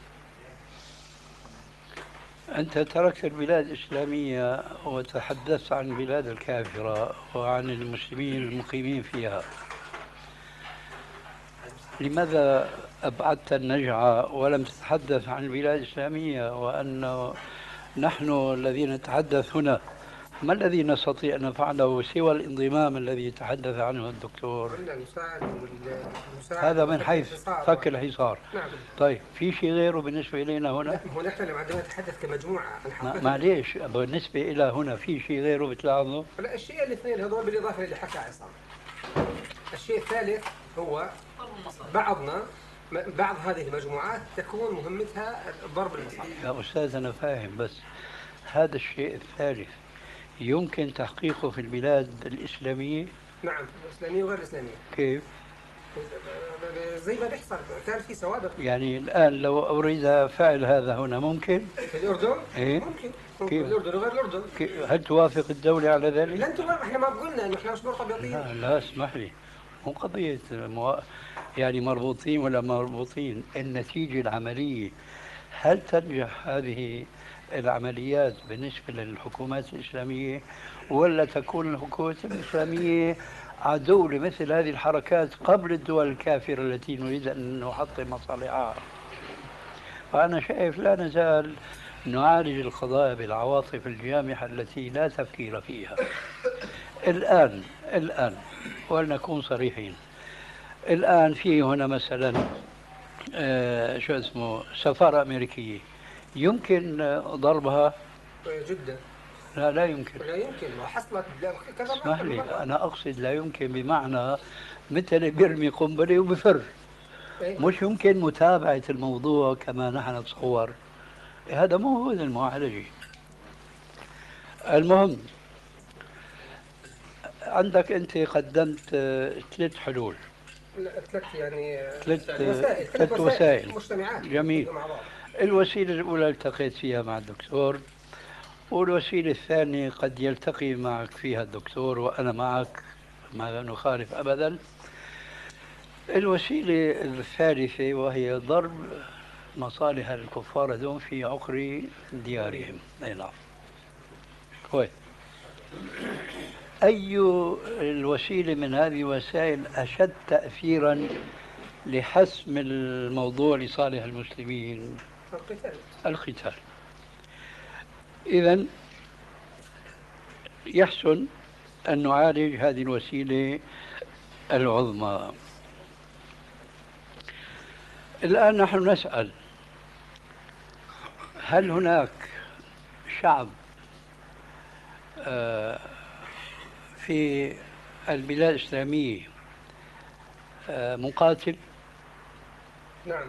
أنت تركت البلاد الإسلامية وتحدثت عن البلاد الكافرة وعن المسلمين المقيمين فيها. لماذا أبعدت النجعة ولم تتحدث عن البلاد الإسلامية وأن نحن الذين نتحدث هنا ما الذي نستطيع أن نفعله سوى الانضمام الذي تحدث عنه الدكتور؟ هذا من حيث فك الحصار. نعم. طيب في شيء غيره بالنسبة إلينا هنا؟ هو نحن عندما نتحدث كمجموعة عن حقيقة معليش بالنسبة إلى هنا في شيء غيره بتلاحظه؟ لا، الشيء الاثنين هذول بالإضافة اللي حكى عصام. الشيء الثالث هو بعضنا بعض هذه المجموعات تكون مهمتها ضرب المصالح. يا أستاذ أنا فاهم، بس هذا الشيء الثالث يمكن تحقيقه في البلاد الإسلامية؟ نعم، الإسلامية وغير الإسلامية. كيف؟ زي ما بيحصل كان في سوابق. يعني الآن لو أريد فعل هذا هنا ممكن؟ في الأردن؟ إيه؟ ممكن. كيف؟ الأردن وغير الأردن. هل توافق الدولة على ذلك؟ لا أنتم احنا ما قلنا إنه احنا مش مرتبطين. لا لا اسمح لي، مو قضية مو... يعني مربوطين ولا مربوطين، النتيجة العملية. هل تنجح هذه العمليات بالنسبة للحكومات الإسلامية ولا تكون الحكومات الإسلامية عدو لمثل هذه الحركات قبل الدول الكافرة التي نريد أن نحطم مصالحها؟ فأنا شايف لا نزال نعالج القضايا بالعواطف الجامحة التي لا تفكير فيها. الآن الآن ولنكون صريحين، الآن في هنا مثلا آه شو اسمه سفارة أمريكية يمكن ضربها؟ جدا. لا لا يمكن. لا يمكن، وحصلت كذا. اسمح لي، أنا أقصد لا يمكن بمعنى مثل بيرمي قنبلة وبفر. إيه؟ مش يمكن متابعة الموضوع كما نحن نتصور. هذا مو هو المعالجة. المهم عندك أنت قدمت ثلاث حلول. لا ثلاث يعني ثلاث وسائل ثلاث وسائل مجتمعات. جميل. الوسيلة الأولى التقيت فيها مع الدكتور، والوسيلة الثانية قد يلتقي معك فيها الدكتور وأنا معك ما نخالف أبدا. الوسيلة الثالثة وهي ضرب مصالح الكفار دون في عقر ديارهم. أي نعم. كويس. أي الوسيلة من هذه الوسائل أشد تأثيرا لحسم الموضوع لصالح المسلمين؟ القتال. القتال. إذن يحسن أن نعالج هذه الوسيلة العظمى. الآن نحن نسأل هل هناك شعب في البلاد الإسلامية مقاتل؟ نعم.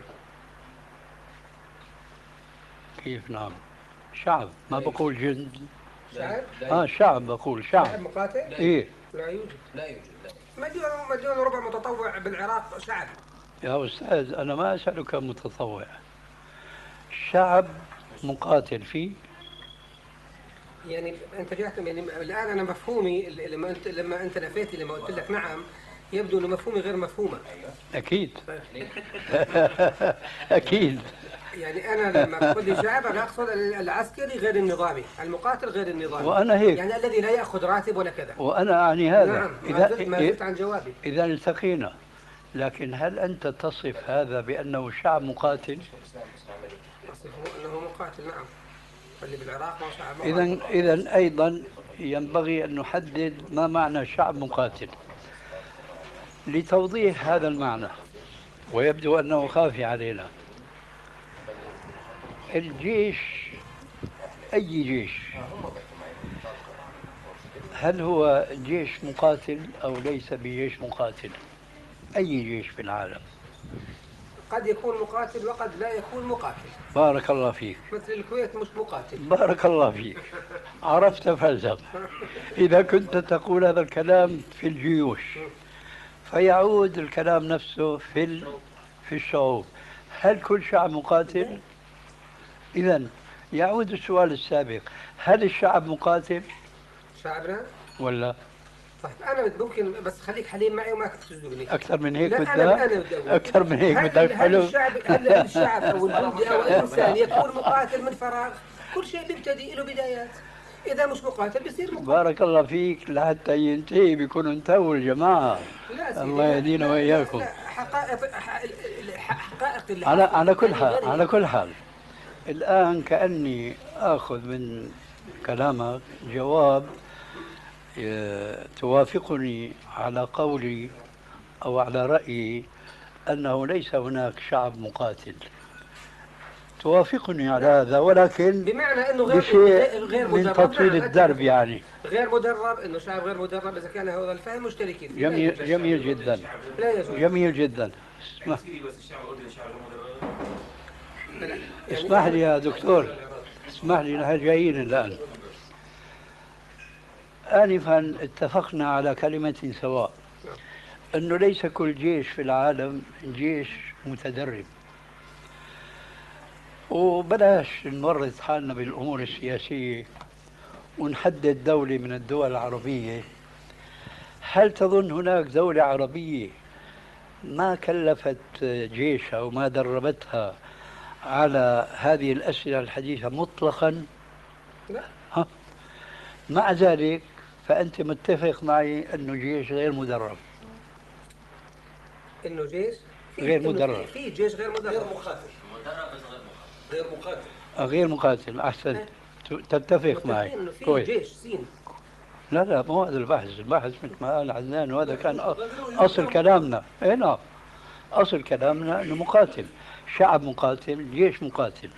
كيف نعم؟ شعب، ما بقول جند. شعب؟ اه شعب، بقول شعب. شعب مقاتل؟ ايه. لا يوجد. لا يوجد. مليون مليون وربع متطوع بالعراق شعب. يا أستاذ أنا ما أسألك متطوع، شعب مقاتل فيه؟ يعني أنت جاءت يعني الآن أنا مفهومي لما أنت لما أنت نفيتي لما قلت لك نعم يبدو أن مفهومي غير مفهومة. أكيد. أكيد. يعني أنا لما تقول لي شعب أنا أقصد العسكري غير النظامي، المقاتل غير النظامي. وأنا هيك. يعني الذي لا يأخذ راتب ولا كذا. وأنا أعني هذا. نعم. ما زلت ما زلت عن جوابي. إذا التقينا، لكن هل أنت تصف هذا بأنه شعب مقاتل؟ أصفه أنه مقاتل نعم. اللي بالعراق ما شعب مقاتل. إذا إذا أيضا ينبغي أن نحدد ما معنى شعب مقاتل لتوضيح هذا المعنى، ويبدو أنه خافي علينا. الجيش، أي جيش، هل هو جيش مقاتل أو ليس بجيش مقاتل؟ أي جيش في العالم قد يكون مقاتل وقد لا يكون مقاتل. بارك الله فيك. مثل الكويت مش مقاتل. بارك الله فيك، عرفت فلسفة. إذا كنت تقول هذا الكلام في الجيوش فيعود الكلام نفسه في ال... في الشعوب. هل كل شعب مقاتل؟ إذن يعود السؤال السابق، هل الشعب مقاتل شعبنا ولا؟ طيب انا ممكن بس خليك حليم معي وما تصدقني اكثر من هيك لا بدك؟ انا انا بدي أقول. اكثر من هيك هل- بدك؟ هل حلو. الشعب هل الشعب او الجندي او الانسان يكون مقاتل من فراغ؟ كل شيء بيبتدي له بدايات، اذا مش مقاتل بصير مقاتل. بارك الله فيك، لحتى ينتهي بيكونوا انتهوا الجماعة. لا سيدي، الله لا- يهدينا لا- وإياكم. لا، حقائق ح- حقائق اللي على حصلت على كل يعني حال غير- على كل حال الآن كأني آخذ من كلامك جواب آه، توافقني على قولي أو على رأيي أنه ليس هناك شعب مقاتل. توافقني على هذا، ولكن بمعنى انه غير بشيء غير من مدرب. تطويل نعم، الدرب يعني. غير مدرب، انه شعب غير مدرب، اذا كان هذا الفهم مشتركين فيه. لا جميل يوجد جميل شعب. جدا. لا يجوز. جميل جدا. اسمح, بس الشعب الاردني شعب مدرب. اسمح لي يا دكتور، اسمح لي، نحن جايين الآن. آنفا اتفقنا على كلمة سواء، أنه ليس كل جيش في العالم جيش متدرب، وبلاش نورط حالنا بالأمور السياسية ونحدد دولة من الدول العربية. هل تظن هناك دولة عربية ما كلفت جيشها وما دربتها على هذه الأسئلة الحديثة مطلقا؟ لا. ها؟ مع ذلك فأنت متفق معي أنه جيش غير مدرب. انه جيش في- غير إنه مدرب. في في جيش غير مدرب. غير مقاتل غير مقاتل آه، غير مقاتل. أحسن، تتفق معي. متفقين انه في كويس. جيش سين. لا لا، مو هذا البحث، البحث مثل ما قال عدنان، وهذا كان أ- أصل كلامنا. إيه نعم، أصل كلامنا أنه مقاتل، شعب مقاتل، جيش مقاتل.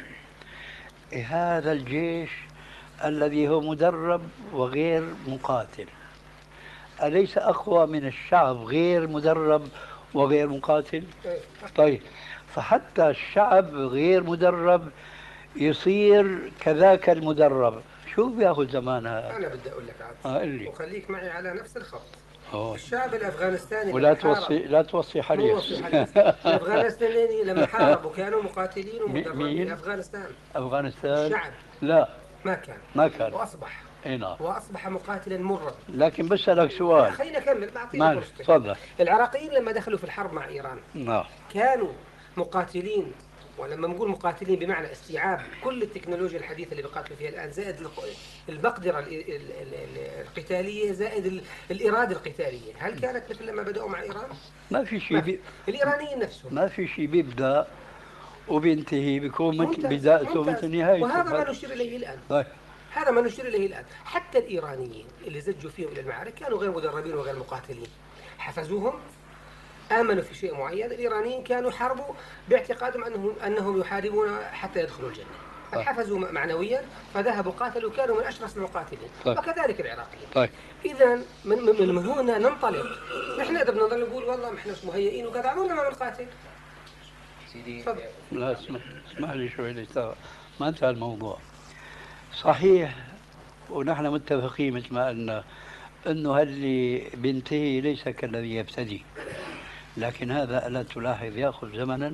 إيه هذا الجيش الذي هو مدرب وغير مقاتل أليس أقوى من الشعب غير مدرب وغير مقاتل؟ إيه. طيب، فحتى الشعب غير مدرب يصير كذاك المدرب، شو بياخذ زمان هذا؟ انا بدي اقول لك عاد آه، قل لي. وخليك معي على نفس الخط. أوه. الشعب الافغانستاني ولا لما حارب- توصي لا توصي مو حديث. وصي حديث. الافغانستانيين لما حاربوا كانوا مقاتلين مين؟ ومدربين. افغانستان أفغانستان الشعب لا ما كان ما كان. واصبح اي نعم. واصبح مقاتلا مرا. لكن بسألك سؤال. خليني اكمل بعطيك ماشي، فرصتي. تفضل. العراقيين لما دخلوا في الحرب مع ايران نعم. كانوا مقاتلين، ولما نقول مقاتلين بمعنى استيعاب كل التكنولوجيا الحديثه اللي بيقاتلوا فيها الان، زائد الق- المقدره ال- ال- ال- القتاليه، زائد ال- الاراده القتاليه. هل كانت مثل لما بداوا مع ايران؟ ما في شيء بي... الايرانيين نفسهم ما في شيء بيبدأ وبينتهي، بيكون مثل ممتاز، بدايته ممتاز. مثل نهايته. وهذا ما نشير اليه الان. طيب. هذا ما نشير اليه الان. حتى الايرانيين اللي زجوا فيهم الى المعارك كانوا غير مدربين وغير مقاتلين. حفزوهم، امنوا في شيء معين. الايرانيين كانوا حاربوا باعتقادهم انهم انهم يحاربون حتى يدخلوا الجنه. طيب. حفزوا معنويا فذهبوا قاتلوا، كانوا من اشرس المقاتلين. طيب. وكذلك العراقيين. طيب. اذا من من من هنا ننطلق. نحن اذا بدنا نضل نقول والله ما احنا مش مهيئين وكذا، عمرنا ما بنقاتل. سيدي تفضل. لا اسمح اسمح لي شوي لسه ما انتهى الموضوع. صحيح، ونحن متفقين مثل ما قلنا انه اللي بينتهي ليس كالذي يبتدي، لكن هذا الا تلاحظ ياخذ زمنا.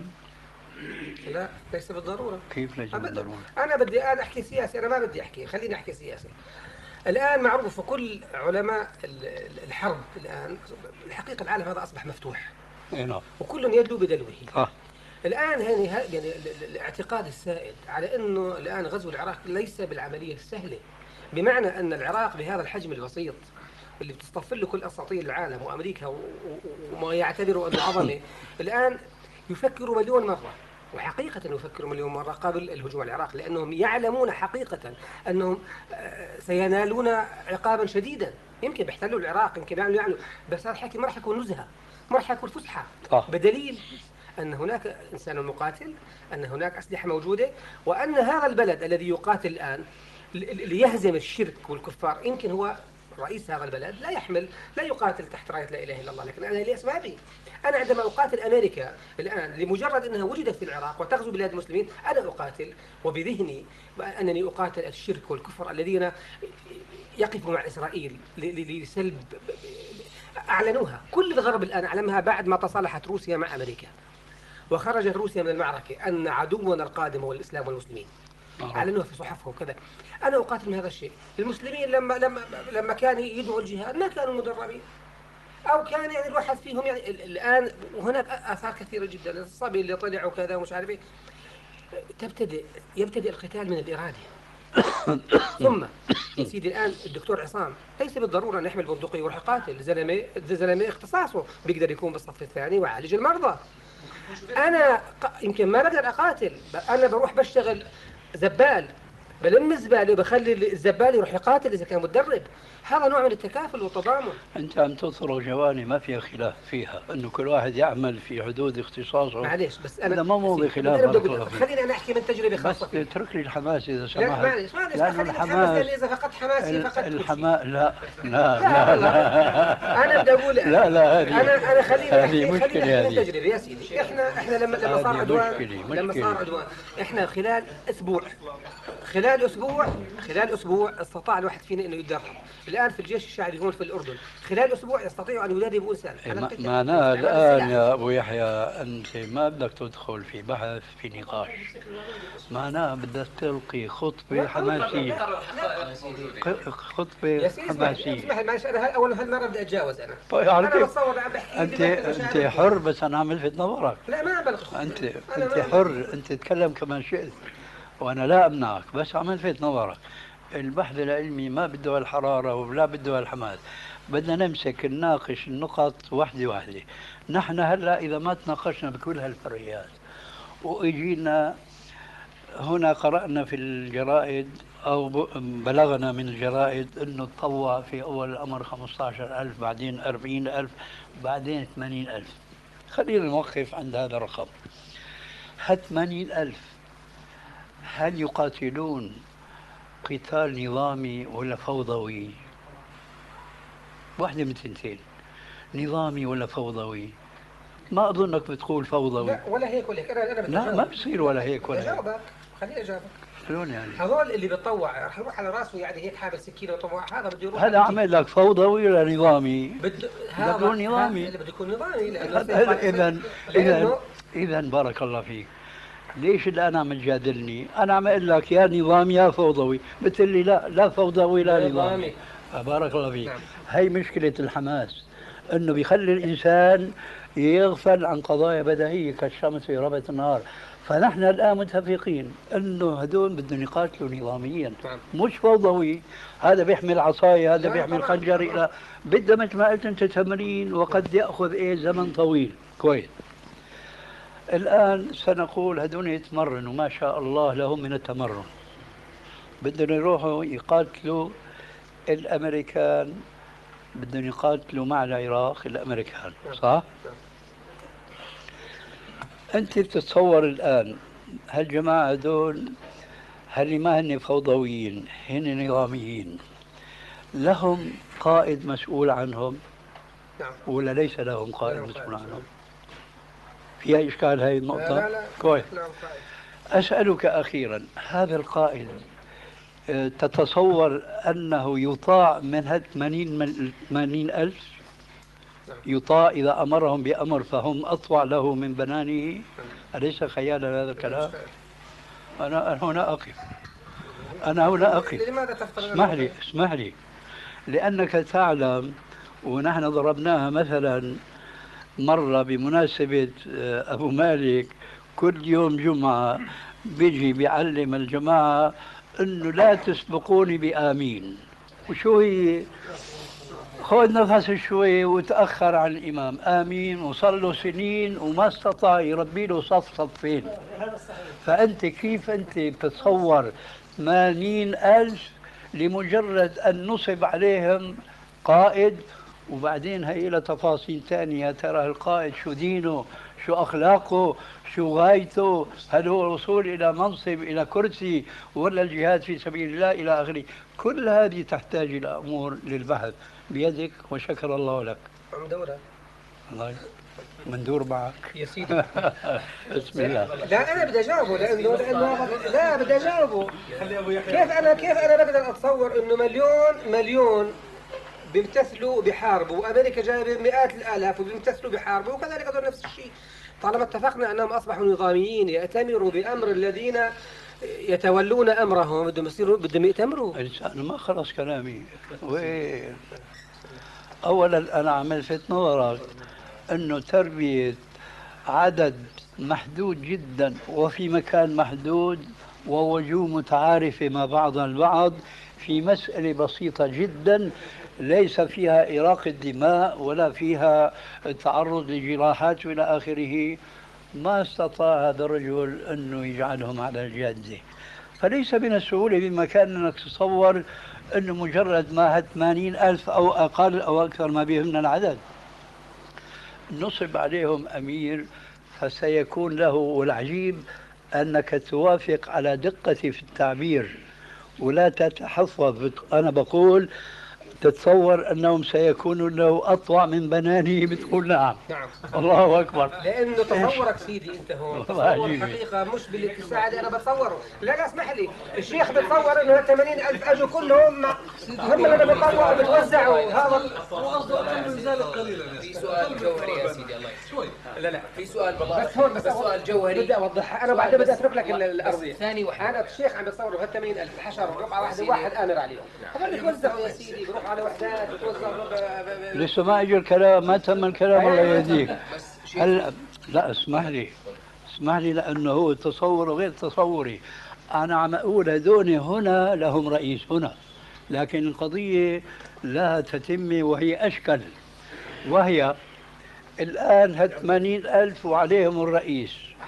لا ليس بالضروره. كيف ليس أبداً. بالضروره؟ أنا بدي الآن أحكي سياسي، أنا ما بدي أحكي، خليني أحكي سياسي. الآن معروف كل علماء ال- ال- الحرب الآن، الحقيقة العالم هذا أصبح مفتوح اي نعم. وكل يدلو بدلوه. آه. الآن يعني ه- يعني ال- ال- الاعتقاد السائد على أنه الآن غزو العراق ليس بالعملية السهلة، بمعنى أن العراق بهذا الحجم البسيط اللي بتصطف له كل أساطير العالم وأمريكا و- و- وما يعتبروا أنه عظمة، الآن يفكروا مليون مرة، وحقيقة يفكروا مليون مرة قبل الهجوم على العراق، لأنهم يعلمون حقيقة أنهم آه، سينالون عقابا شديدا. يمكن بيحتلوا العراق، يمكن يعملوا يعملوا بس هذا الحكي ما راح يكون نزهة، ما راح يكون فسحة. صح. بدليل أن هناك إنسان مقاتل، أن هناك أسلحة موجودة، وأن هذا البلد الذي يقاتل الآن ل- ليهزم الشرك والكفار، يمكن هو رئيس هذا البلد لا يحمل لا يقاتل تحت راية لا إله إلا الله، لكن أنا لأسبابي. أنا عندما أقاتل أمريكا الآن لمجرد أنها وجدت في العراق وتغزو بلاد المسلمين، أنا أقاتل وبذهني أنني أقاتل الشرك والكفر الذين يقفوا مع إسرائيل ل- ل- لسلب أعلنوها. كل الغرب الآن أعلمها بعد ما تصالحت روسيا مع أمريكا وخرجت روسيا من المعركة، أن عدونا القادم هو الإسلام والمسلمين. اعلنوها في صحفهم وكذا. انا اقاتل من هذا الشيء. المسلمين لما لما لما كانوا يدعوا الجهاد ما كانوا مدربين، او كان يعني الواحد فيهم يعني الان وهناك اثار كثيره جدا، الصبي اللي طلع وكذا ومش عارف ايه. تبتدئ يبتدئ القتال من الاراده. ثم يا سيدي الان الدكتور عصام ليس بالضروره ان يحمل بندقيه ويروح يقاتل، زلمه زلمه اختصاصه بيقدر يكون بالصف الثاني ويعالج المرضى. انا يمكن ما بقدر اقاتل، انا بروح بشتغل زبال، بلم الزباله وبخلي الزبال يروح يقاتل اذا كان متدرب. هذا نوع من التكافل والتضامن. انت عم تطرق جوانب ما فيها خلاف فيها، انه كل واحد يعمل في حدود اختصاصه. معليش بس انا هذا ما موضوع خلاف. خليني انا احكي من تجربه خاصه. بس اترك لي الحماس اذا سمحت. لا معليش معليش لانه الحماس اذا فقدت حماسي فقدت الحماس. لا لا لا, لا. انا بدي اقول لا لا هذه انا انا خليني هذه احكي مشكله من تجربه يا سيدي. احنا احنا لما لما صار عدوان لما صار عدوان احنا خلال اسبوع خلال اسبوع خلال اسبوع استطاع الواحد فينا انه يتدرب. الان في الجيش الشعبي هون في الاردن خلال اسبوع يستطيعوا ان يدربوا انسان. معناها الان يا ابو يحيى انت ما بدك تدخل في بحث في نقاش، معناها بدك تلقي خطبه حماسيه. خطبه حماسيه. اسمح لي معلش انا اول هالمره بدي اتجاوز انا. انا بتصور عم بحكي انت انت حر بس انا عم الفت نظرك. لا ما بلغ. انت انت حر، انت تتكلم كما شئت وانا لا امنعك، بس عم الفت نظرك. البحث العلمي ما بده الحراره ولا بده الحماس، بدنا نمسك نناقش النقط واحده واحده. نحن هلا اذا ما تناقشنا بكل هالفرعيات واجينا هنا قرانا في الجرائد او بلغنا من الجرائد انه تطوع في اول الامر خمسة عشر ألف، بعدين أربعين ألف، بعدين ثمانين ألف. خلينا نوقف عند هذا الرقم. هال ثمانين ألف هل يقاتلون قتال نظامي ولا فوضوي؟ واحدة من تنتين، نظامي ولا فوضوي؟ ما أظنك بتقول فوضوي. لا ولا هيك ولا هيك. أنا أنا لا ما بصير ولا هيك ولا هيك. أجاوبك خليني أجاوبك. شلون يعني؟ هذول اللي بيتطوع رح يروح على راسه يعني هيك حامل سكينة وطوع، هذا بده يروح. هذا عمل لك فوضوي ولا نظامي؟ بده هذا نظامي. اللي بده يكون نظامي. إذا إذا إذا بارك الله فيك. ليش الآن عم تجادلني؟ أنا عم أقول لك يا نظامي يا فوضوي، بتقول لي لا لا فوضوي لا نظامي. بارك الله فيك. نعم. هي مشكلة الحماس، إنه بيخلي الإنسان يغفل عن قضايا بديهية كالشمس في ربة النهار. فنحن الآن متفقين إنه هدول بدهم يقاتلوا نظاميا. نعم. مش فوضوي. هذا بيحمل عصاية، هذا بيحمل خنجر، إلى بده مثل ما قلت أنت تمرين، وقد يأخذ إيه زمن طويل. كويس. الآن سنقول هدول يتمرنوا ما شاء الله لهم من التمرن، بدهم يروحوا يقاتلوا الأمريكان، بدهم يقاتلوا مع العراق الأمريكان، صح؟ أنت بتتصور الآن هالجماعة هدول هل ما هن فوضويين، هن نظاميين، لهم قائد مسؤول عنهم ولا ليس لهم قائد مسؤول عنهم؟ فيها إشكال هذه النقطة؟ لا لا لا. كويس. أسألك أخيرا، هذا القائد تتصور أنه يطاع من هذا ثمانين ألف؟ يطاع إذا أمرهم بأمر فهم أطوع له من بنانه؟ أليس خيالا هذا الكلام؟ أنا هنا أقف أنا هنا أقف اسمح لي اسمح لي لأنك تعلم، ونحن ضربناها مثلا مرة بمناسبة أبو مالك، كل يوم جمعة بيجي بيعلم الجماعة أنه لا تسبقوني بآمين. وشو هي؟ خذ نفس شوي وتأخر عن الإمام، آمين، وصل له سنين وما استطاع يربي له صف صفين. فأنت كيف أنت بتتصور ثمانين ألف لمجرد أن نصب عليهم قائد؟ وبعدين هي لها تفاصيل ثانية، ترى القائد شو دينه، شو أخلاقه، شو غايته، هل هو الوصول إلى منصب، إلى كرسي، ولا الجهاد في سبيل الله إلى آخره. كل هذه تحتاج إلى أمور للبحث بيدك، وشكر الله لك. عم دورها الله مندور معك يا سيدي. بسم الله. لا أنا بدي أجاوبه لأنه لأنه لا بدي أجاوبه. كيف أنا كيف أنا بقدر أتصور إنه مليون مليون بيمتثلوا بحاربوا، وامريكا جايبه مئات الالاف وبيمتثلوا بحاربوا، وكذلك هذول نفس الشيء. طالما اتفقنا انهم اصبحوا نظاميين يأتمروا بامر الذين يتولون امرهم بدهم يصيروا بدهم يأتمروا. انا ما خلص كلامي. وين؟ اولا انا عم الفت نظرك انه تربيه عدد محدود جدا وفي مكان محدود ووجوه متعارفه مع بعضها البعض في مساله بسيطه جدا ليس فيها إراقة دماء ولا فيها تعرض لجراحات وإلى آخره، ما استطاع هذا الرجل أنه يجعلهم على الجادة. فليس من السهولة بمكان أنك تتصور أنه مجرد ما ثمانين ألف أو أقل أو أكثر ما بهم العدد نصب عليهم أمير فسيكون له. والعجيب أنك توافق على دقة في التعبير ولا تتحفظ. أنا بقول تتصور أنهم سيكونوا له أطوع من بنانه، بتقول نعم. نعم الله أكبر. لأنه تصورك سيدي أنت هون تصور الحقيقة مش بالاتساع اللي أنا بتصوره. لا لا اسمح لي، الشيخ بتصور إنه ثمانين ألف أجوا كلهم هم اللي بيطلعوا بتوزعوا. هذا في سؤال جوهري يا سيدي الله يسلمك. لا لا في سؤال والله بس هون بس سؤال جوهري بدي أوضحها. أنا بعدين بدي أترك لك الأرضية. ثاني واحد أنا الشيخ عم بتصور ب ثمانين ألف الحشر ربع واحد واحد آمر عليهم. هذول يتوزعوا يا سيدي، بروح على وحدات وتوزعوا. لسه ما اجى الكلام، ما تم الكلام الله يهديك. هلا لا اسمح لي اسمح لي لانه هو تصور غير تصوري. انا عم اقول هذول هنا لهم رئيس هنا، لكن القضيه لها تتمه وهي اشكل، وهي الان هال ثمانين ألف وعليهم الرئيس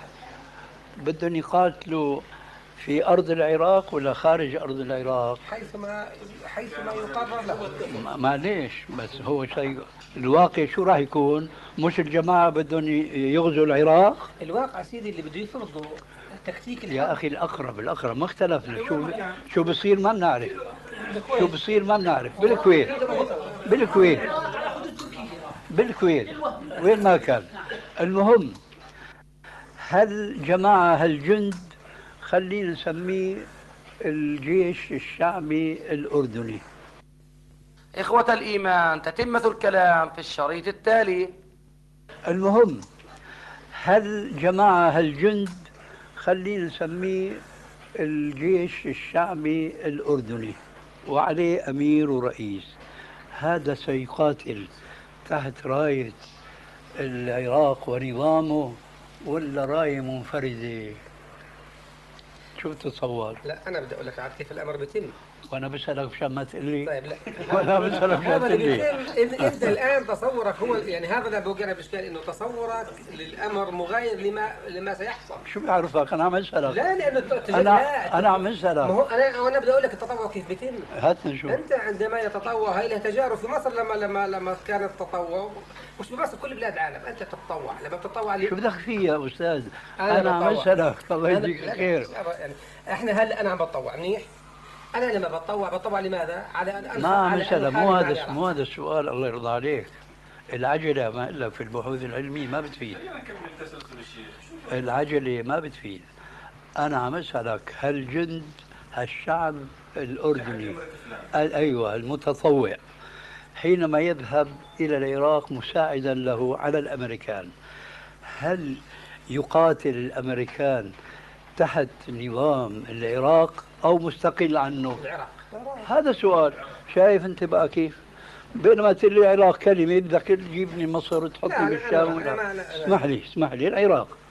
بدهم يقاتلوا في أرض العراق ولا خارج أرض العراق؟ حيثما حيثما يقرر له. معليش بس هو شيء الواقع شو راح يكون؟ مش الجماعة بدهم يغزوا العراق؟ الواقع سيدي اللي بده يفرضوا تكتيك الحرب. يا أخي الأقرب الأقرب ما اختلفنا. شو شو بصير ما بنعرف. شو بصير ما بنعرف. بالكويت بالكويت بالكويت وين ما كان. المهم هالجماعة هالجند خلينا نسميه الجيش الشعبي الأردني. إخوة الإيمان، تتمة الكلام في الشريط التالي. المهم هالجماعة هالجند خلينا نسميه الجيش الشعبي الأردني وعليه أمير ورئيس. هذا سيقاتل تحت راية العراق ونظامه ولا راية منفردة؟ شو بتتصور؟ لا أنا بدي أقول لك عاد كيف الأمر بيتم. وأنا بسألك مشان ما تقول لي. طيب لا وأنا بسألك مشان تقول لي. أنت الآن تصورك هو يعني هذا اللي بوقعنا بإشكال إنه تصورك للأمر مغاير لما لما سيحصل. شو بيعرفك؟ أنا عم أسألك. لا لأنه أنا أنا عم أسألك. ما هو أنا أنا بدي أقول لك التطوع كيف بيتم. هات نشوف. أنت عندما يتطوع هاي له تجارب في مصر لما لما لما كان التطوع مش بمصر كل بلاد العالم. أنت تتطوع لما بتتطوع شو بدك فيه يا أستاذ؟ أنا, أنا عم أسألك الله يجزيك خير. يعني إحنا هلا أنا عم بتطوع منيح. أنا لما بتطوع بتطوع لماذا؟ على أن ما عم أسألك. مو هذا مو هذا السؤال الله يرضى عليك. العجلة ما إلا في البحوث العلمية ما بتفيد. العجلة ما بتفيد. أنا عم أسألك هالجند هالشعب الأردني أيوة المتطوع حينما يذهب إلى العراق مساعدا له على الأمريكان، هل يقاتل الأمريكان تحت نظام العراق أو مستقل عنه؟ العراق. هذا سؤال. شايف أنت بقى كيف؟ بينما تقول لي العراق كلمة بدك تجيبني مصر وتحطني بالشام. اسمح لي اسمح لي العراق